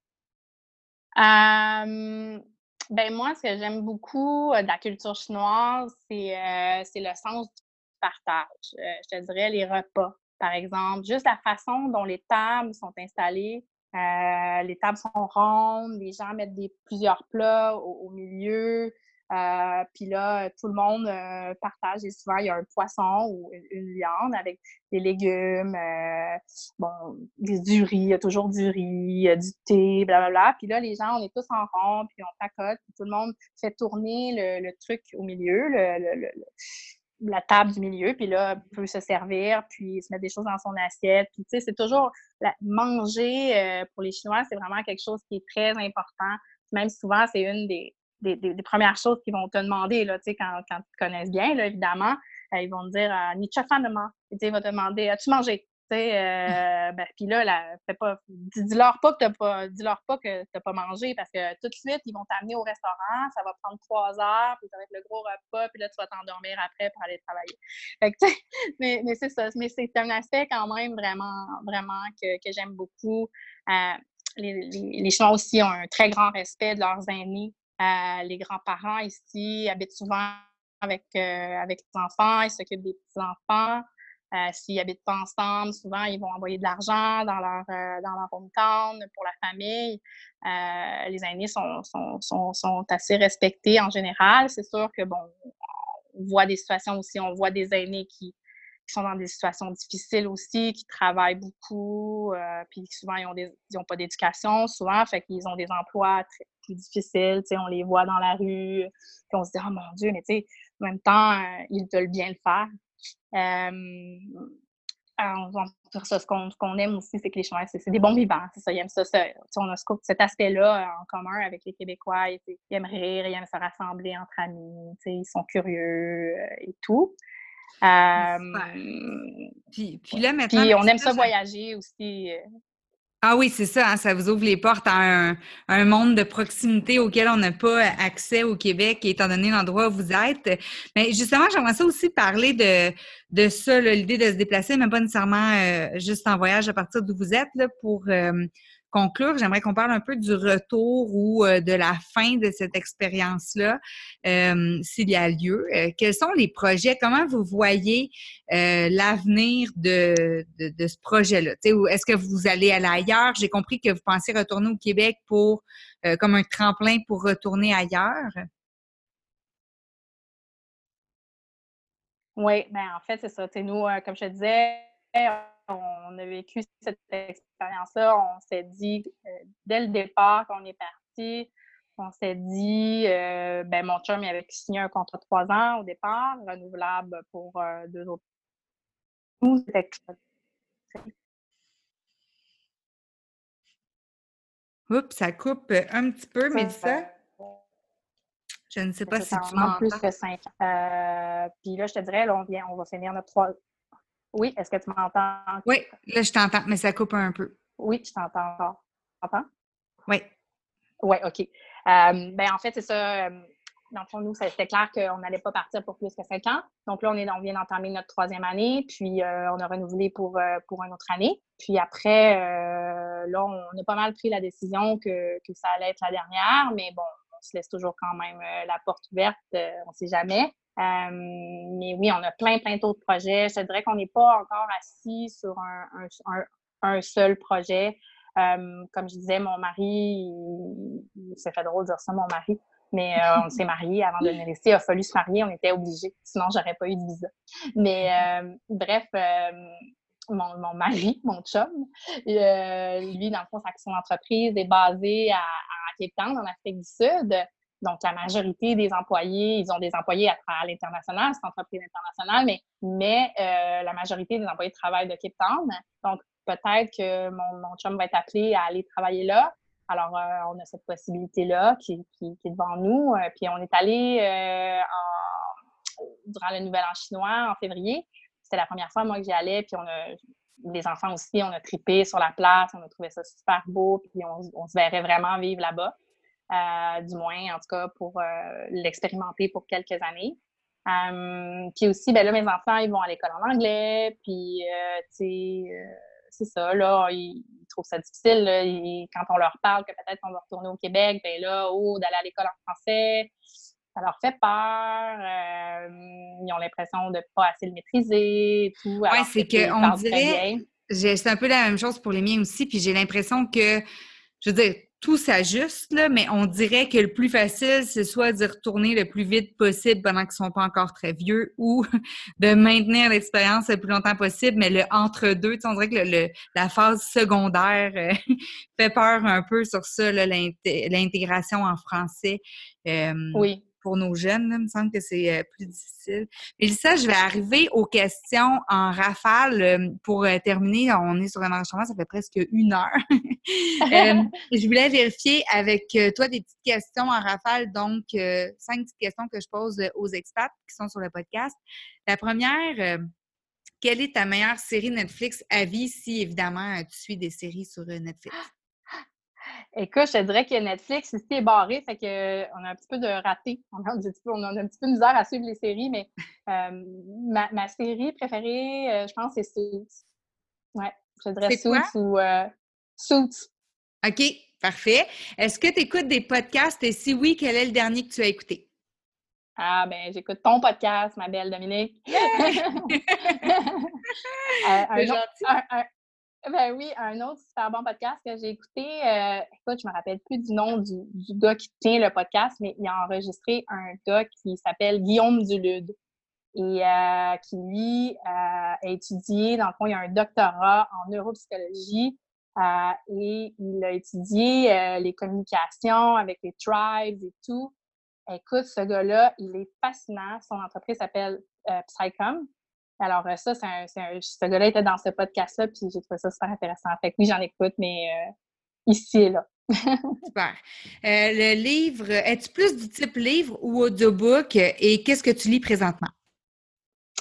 euh, ben moi, ce que j'aime beaucoup euh, de la culture chinoise, c'est euh, c'est le sens du partage. Euh, je te dirais les repas, par exemple. Juste la façon dont les tables sont installées. Euh, les tables sont rondes, les gens mettent des, plusieurs plats au, au milieu. Euh, puis là, tout le monde euh, partage et souvent il y a un poisson ou une, une viande avec des légumes, euh, bon, du riz, il y a toujours du riz, euh, du thé, blablabla. Puis là, les gens, on est tous en rond, puis on pacote, puis tout le monde fait tourner le, le truc au milieu, le, le, le, la table du milieu, puis là, peut se servir, puis se mettre des choses dans son assiette. Puis, tu sais, c'est toujours la, manger euh, pour les Chinois, c'est vraiment quelque chose qui est très important. Même souvent, c'est une des, des, des, des premières choses qu'ils vont te demander, là, tu sais, quand, quand ils te connaissent bien, là, évidemment. Euh, ils vont te dire euh, Ni fan de ils vont te demander As-tu mangé? Euh, ben, puis là, là fais pas, dis, dis-leur pas que t'as pas, dis-leur pas que t'as pas mangé parce que tout de suite, ils vont t'amener au restaurant, ça va prendre trois heures, puis ça va être le gros repas, puis là, tu vas t'endormir après pour aller travailler. Fait que, mais, mais c'est ça, mais c'est un aspect quand même vraiment, vraiment que, que j'aime beaucoup. Euh, les, les, les Chinois aussi ont un très grand respect de leurs aînés. Euh, les grands-parents ici habitent souvent avec, euh, avec les enfants, ils s'occupent des petits-enfants. Euh, s'ils habitent pas ensemble, souvent, ils vont envoyer de l'argent dans leur, euh, dans leur hometown pour la famille. Euh, les aînés sont, sont, sont, sont assez respectés en général. C'est sûr que, bon, on voit des situations aussi, on voit des aînés qui, qui sont dans des situations difficiles aussi, qui travaillent beaucoup, euh, puis souvent, ils ont, des, ils ont pas d'éducation, souvent, fait qu'ils ont des emplois très, très difficiles, tu sais, on les voit dans la rue, puis on se dit « Oh mon Dieu! » Mais tu sais, en même temps, euh, ils veulent bien le faire. Euh, alors, ça, ce qu'on, ce qu'on aime aussi, c'est que les Chinois, c'est, c'est des bons vivants. C'est ça, ils aiment ça. ça on a ce, cet aspect-là en commun avec les Québécois. Ils, ils aiment rire, ils aiment se rassembler entre amis. Ils sont curieux euh, et tout. Super. Euh, Puis, puis ouais. là, maintenant, Puis on aime ça Mathilda, voyager aussi. Euh, Ah oui, c'est ça, hein, ça vous ouvre les portes à un, un monde de proximité auquel on n'a pas accès au Québec, étant donné l'endroit où vous êtes. Mais justement, j'aimerais ça aussi parler de, de ça, là, l'idée de se déplacer, mais pas nécessairement euh, juste en voyage à partir d'où vous êtes. Là, pour euh, conclure, j'aimerais qu'on parle un peu du retour ou euh, de la fin de cette expérience-là, euh, s'il y a lieu. Euh, quels sont les projets? Comment vous voyez euh, l'avenir de, de, de ce projet-là? Tu sais, ou est-ce que vous allez aller ailleurs? J'ai compris que vous pensez retourner au Québec pour euh, comme un tremplin pour retourner ailleurs. Oui, ben en fait, c'est ça. Tu sais, nous, euh, comme je te disais, on a vécu cette expérience-là. On s'est dit, euh, dès le départ, qu'on est parti, on s'est dit, euh, ben mon chum, il avait signé un contrat de trois ans au départ, renouvelable pour euh, deux autres. Nous, c'était Oups, ça coupe un petit peu, mais dis ça. ça. Je ne sais C'est pas ça, si ça tu en manque plus m'entends. que cinq ans. Euh, puis là, je te dirais, là, on vient, on va finir notre trois. Oui, est-ce que tu m'entends? Oui, là, je t'entends, mais ça coupe un peu. Oui, je t'entends encore. Tu m'entends? Oui. Oui, OK. Euh, ben, en fait, c'est ça. euh, Dans le fond, nous, c'était clair qu'on n'allait pas partir pour plus que cinq ans. Donc là, on, est, on vient d'entamer notre troisième année, puis euh, on a renouvelé pour, euh, pour une autre année. Puis après, euh, là, on a pas mal pris la décision que, que ça allait être la dernière, mais bon, on se laisse toujours quand même euh, la porte ouverte, euh, on ne sait jamais. Euh, mais oui, on a plein, plein d'autres projets. Je te dirais qu'on n'est pas encore assis sur un, un, un, un seul projet. Euh, comme je disais, mon mari, il, il, c'est fait drôle de dire ça, mon mari, mais euh, on s'est mariés avant de venir ici. Il a fallu se marier, on était obligés, sinon j'aurais pas eu de visa. Mais euh, bref, euh, mon, mon mari, mon chum, euh, lui, dans le fond, son entreprise est basée à, à Cape Town, en Afrique du Sud. Donc, la majorité des employés, ils ont des employés à, à l'international, c'est une entreprise internationale, mais, mais euh, la majorité des employés travaillent de Cape Town. Donc, peut-être que mon, mon chum va être appelé à aller travailler là. Alors, euh, on a cette possibilité-là qui, qui, qui est devant nous. Euh, puis, on est allé euh, en, durant le Nouvel An chinois en février. C'était la première fois, moi, que j'y allais. Puis, on a, les enfants aussi, on a trippé sur la place. On a trouvé ça super beau. Puis, on, on se verrait vraiment vivre là-bas. Euh, du moins, en tout cas, pour euh, l'expérimenter pour quelques années. Euh, puis aussi, ben là, mes enfants, ils vont à l'école en anglais. Puis, euh, tu sais... Euh, c'est ça, là, ils, ils trouvent ça difficile. Là, ils, quand on leur parle que peut-être qu'on va retourner au Québec, ben là, oh, d'aller à l'école en français, ça leur fait peur. Euh, ils ont l'impression de ne pas assez le maîtriser, tout, Oui, alors que, c'est tu sais, ils qu'on parlent très dirait, bien. j'ai- c'est un peu la même chose pour les miens aussi, puis j'ai l'impression que, je veux dire, tout s'ajuste, là, mais on dirait que le plus facile, c'est soit d'y retourner le plus vite possible pendant qu'ils sont pas encore très vieux ou de maintenir l'expérience le plus longtemps possible, mais le entre-deux, tu sais, on dirait que le, le- la phase secondaire euh, fait peur un peu sur ça, là, l'inté- l'intégration en français. Euh, Oui. pour nos jeunes, là, il me semble que c'est euh, plus difficile. Mélissa, je vais arriver aux questions en rafale euh, pour euh, terminer. On est sur un enregistrement, ça fait presque une heure. Euh, je voulais vérifier avec euh, toi des petites questions en rafale, donc euh, cinq petites questions que je pose euh, aux experts qui sont sur le podcast. La première, euh, quelle est ta meilleure série Netflix à vie si évidemment euh, tu suis des séries sur euh, Netflix? Écoute, je te dirais que Netflix ici est barré, fait que euh, on a un petit peu de raté. On a un petit peu, on a un petit peu de misère à suivre les séries, mais euh, ma, ma série préférée, euh, je pense, c'est Suits. Ouais, je te dirais C'est quoi? Suits ou euh, Suits. OK, parfait. Est-ce que tu écoutes des podcasts et si oui, quel est le dernier que tu as écouté? Ah, ben, j'écoute ton podcast, ma belle Dominique. Yeah! Euh, C'est un, autre, gentil. un, un, ben oui, un autre super bon podcast que j'ai écouté. Euh, écoute, je me rappelle plus du nom du, du gars qui tient le podcast, mais il a enregistré un gars qui s'appelle Guillaume Dulude et euh, qui, lui, euh, a étudié, dans le fond, il a un doctorat en neuropsychologie euh, et il a étudié euh, les communications avec les tribes et tout. Écoute, ce gars-là, il est fascinant. Son entreprise s'appelle euh, Psycom. Alors, euh, ça, c'est un, c'est un, ce gars-là était dans ce podcast-là, puis j'ai trouvé ça super intéressant. Fait que oui, j'en écoute, mais euh, ici et là. Super. Euh, le livre, es-tu plus du type livre ou audiobook et qu'est-ce que tu lis présentement?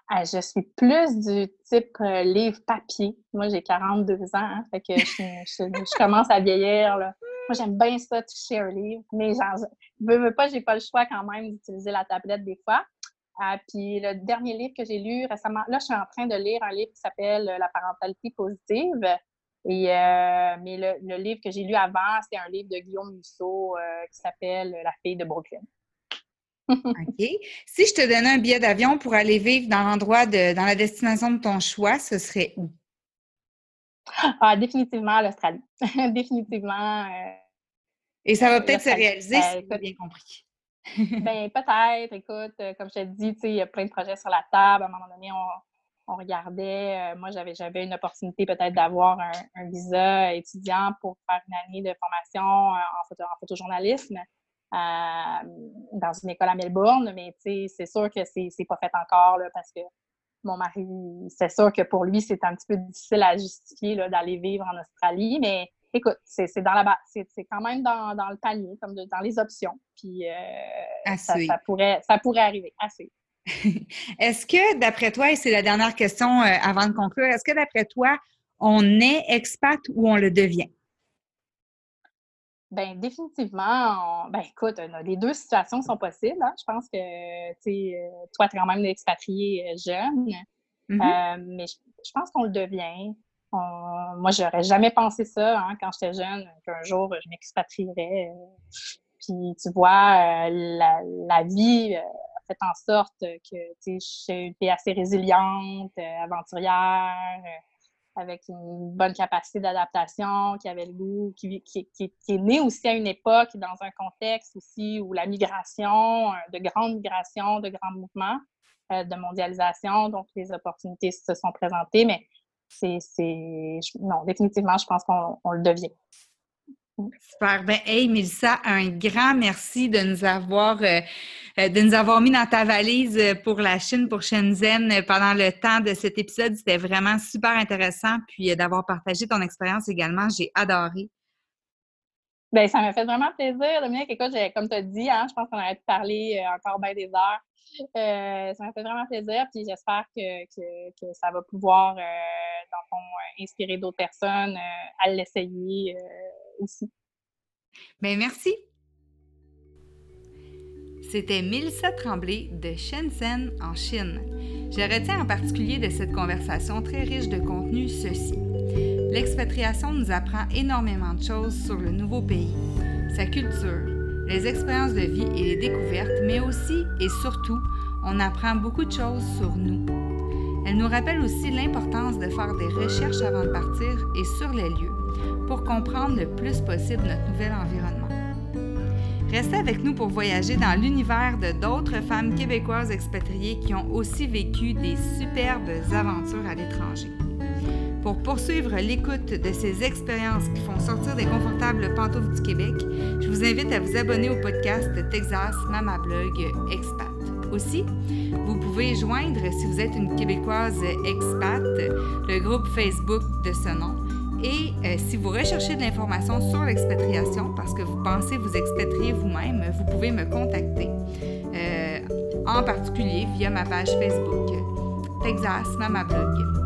Ah, je suis plus du type euh, livre papier. Moi, j'ai quarante-deux ans, hein, fait que je, je, je commence à vieillir, là. Moi, j'aime bien ça, toucher un livre, mais genre, je veux, veux pas, j'ai pas le choix quand même d'utiliser la tablette des fois. Euh, puis le dernier livre que j'ai lu récemment, là, je suis en train de lire un livre qui s'appelle La parentalité positive. Et, euh, mais le, le livre que j'ai lu avant, c'est un livre de Guillaume Musso euh, qui s'appelle La fille de Brooklyn. OK. Si je te donnais un billet d'avion pour aller vivre dans l'endroit de, dans la destination de ton choix, ce serait où? Ah, définitivement l'Australie. définitivement. Euh, Et ça va euh, peut-être se l'Australie. réaliser, si Euh, j'ai écoute, bien compris. ben peut-être, écoute, euh, comme je te dis, tu sais, il y a plein de projets sur la table. À un moment donné, on, on regardait. Euh, moi, j'avais, j'avais une opportunité peut-être d'avoir un, un visa étudiant pour faire une année de formation euh, en, photo, en photojournalisme euh, dans une école à Melbourne. Mais tu sais, c'est sûr que c'est, c'est pas fait encore là, parce que mon mari, c'est sûr que pour lui, c'est un petit peu difficile à justifier là, d'aller vivre en Australie. Mais écoute, c'est, c'est dans la ba- c'est, c'est quand même dans, dans le panier, comme de, dans les options. Puis euh, À ça, ça, suivre. pourrait, ça pourrait arriver. Assez. Est-ce que, d'après toi, et c'est la dernière question euh, avant de conclure, est-ce que, d'après toi, on est expat ou on le devient? Ben définitivement, on- ben écoute, euh, les deux situations sont possibles. Hein. Je pense que tu sais, euh, toi, tu es quand même expatrié euh, jeune, Mhm. euh, mais je, je pense qu'on le devient. On- moi, j'aurais jamais pensé ça hein, quand j'étais jeune, qu'un jour je m'expatrierais. euh, Puis tu vois, euh, la, la vie euh, a fait en sorte que tu sais, j'ai été assez résiliente, euh, aventurière, euh, avec une bonne capacité d'adaptation, qui avait le goût, qui, qui, qui, qui est née aussi à une époque, dans un contexte aussi où la migration, euh, de grandes migrations, de grands mouvements, euh, de mondialisation, donc les opportunités se sont présentées, mais c'est, c'est non, définitivement, je pense qu'on on le devient. Super. Ben, hey, Mélissa, un grand merci de nous avoir, euh, euh, de nous avoir mis dans ta valise euh, pour la Chine, pour Shenzhen euh, pendant le temps de cet épisode. C'était vraiment super intéressant. Puis euh, d'avoir partagé ton expérience également. J'ai adoré. Ben, ça m'a fait vraiment plaisir, Dominique. Écoute, j'ai- comme tu as dit, hein, je pense qu'on aurait pu parler euh, encore bien des heures. Euh, ça m'a fait vraiment plaisir, puis j'espère que, que, que ça va pouvoir, euh, dans le fond, euh, inspirer d'autres personnes euh, à l'essayer euh, aussi. Ben, merci. C'était Mélissa Tremblay de Shenzhen en Chine. Je retiens en particulier de cette conversation très riche de contenu ceci. L'expatriation nous apprend énormément de choses sur le nouveau pays, sa culture, les expériences de vie et les découvertes, mais aussi et surtout, on apprend beaucoup de choses sur nous. Elle nous rappelle aussi l'importance de faire des recherches avant de partir et sur les lieux pour comprendre le plus possible notre nouvel environnement. Restez avec nous pour voyager dans l'univers de d'autres femmes québécoises expatriées qui ont aussi vécu des superbes aventures à l'étranger. Pour poursuivre l'écoute de ces expériences qui font sortir des confortables pantoufles du Québec, je vous invite à vous abonner au podcast Texas Mama Blog Expat. Aussi, vous pouvez joindre, si vous êtes une Québécoise expat, le groupe Facebook de ce nom. Et euh, si vous recherchez de l'information sur l'expatriation, parce que vous pensez vous expatrier vous-même, vous pouvez me contacter, euh, en particulier via ma page Facebook Texas Mama Blog.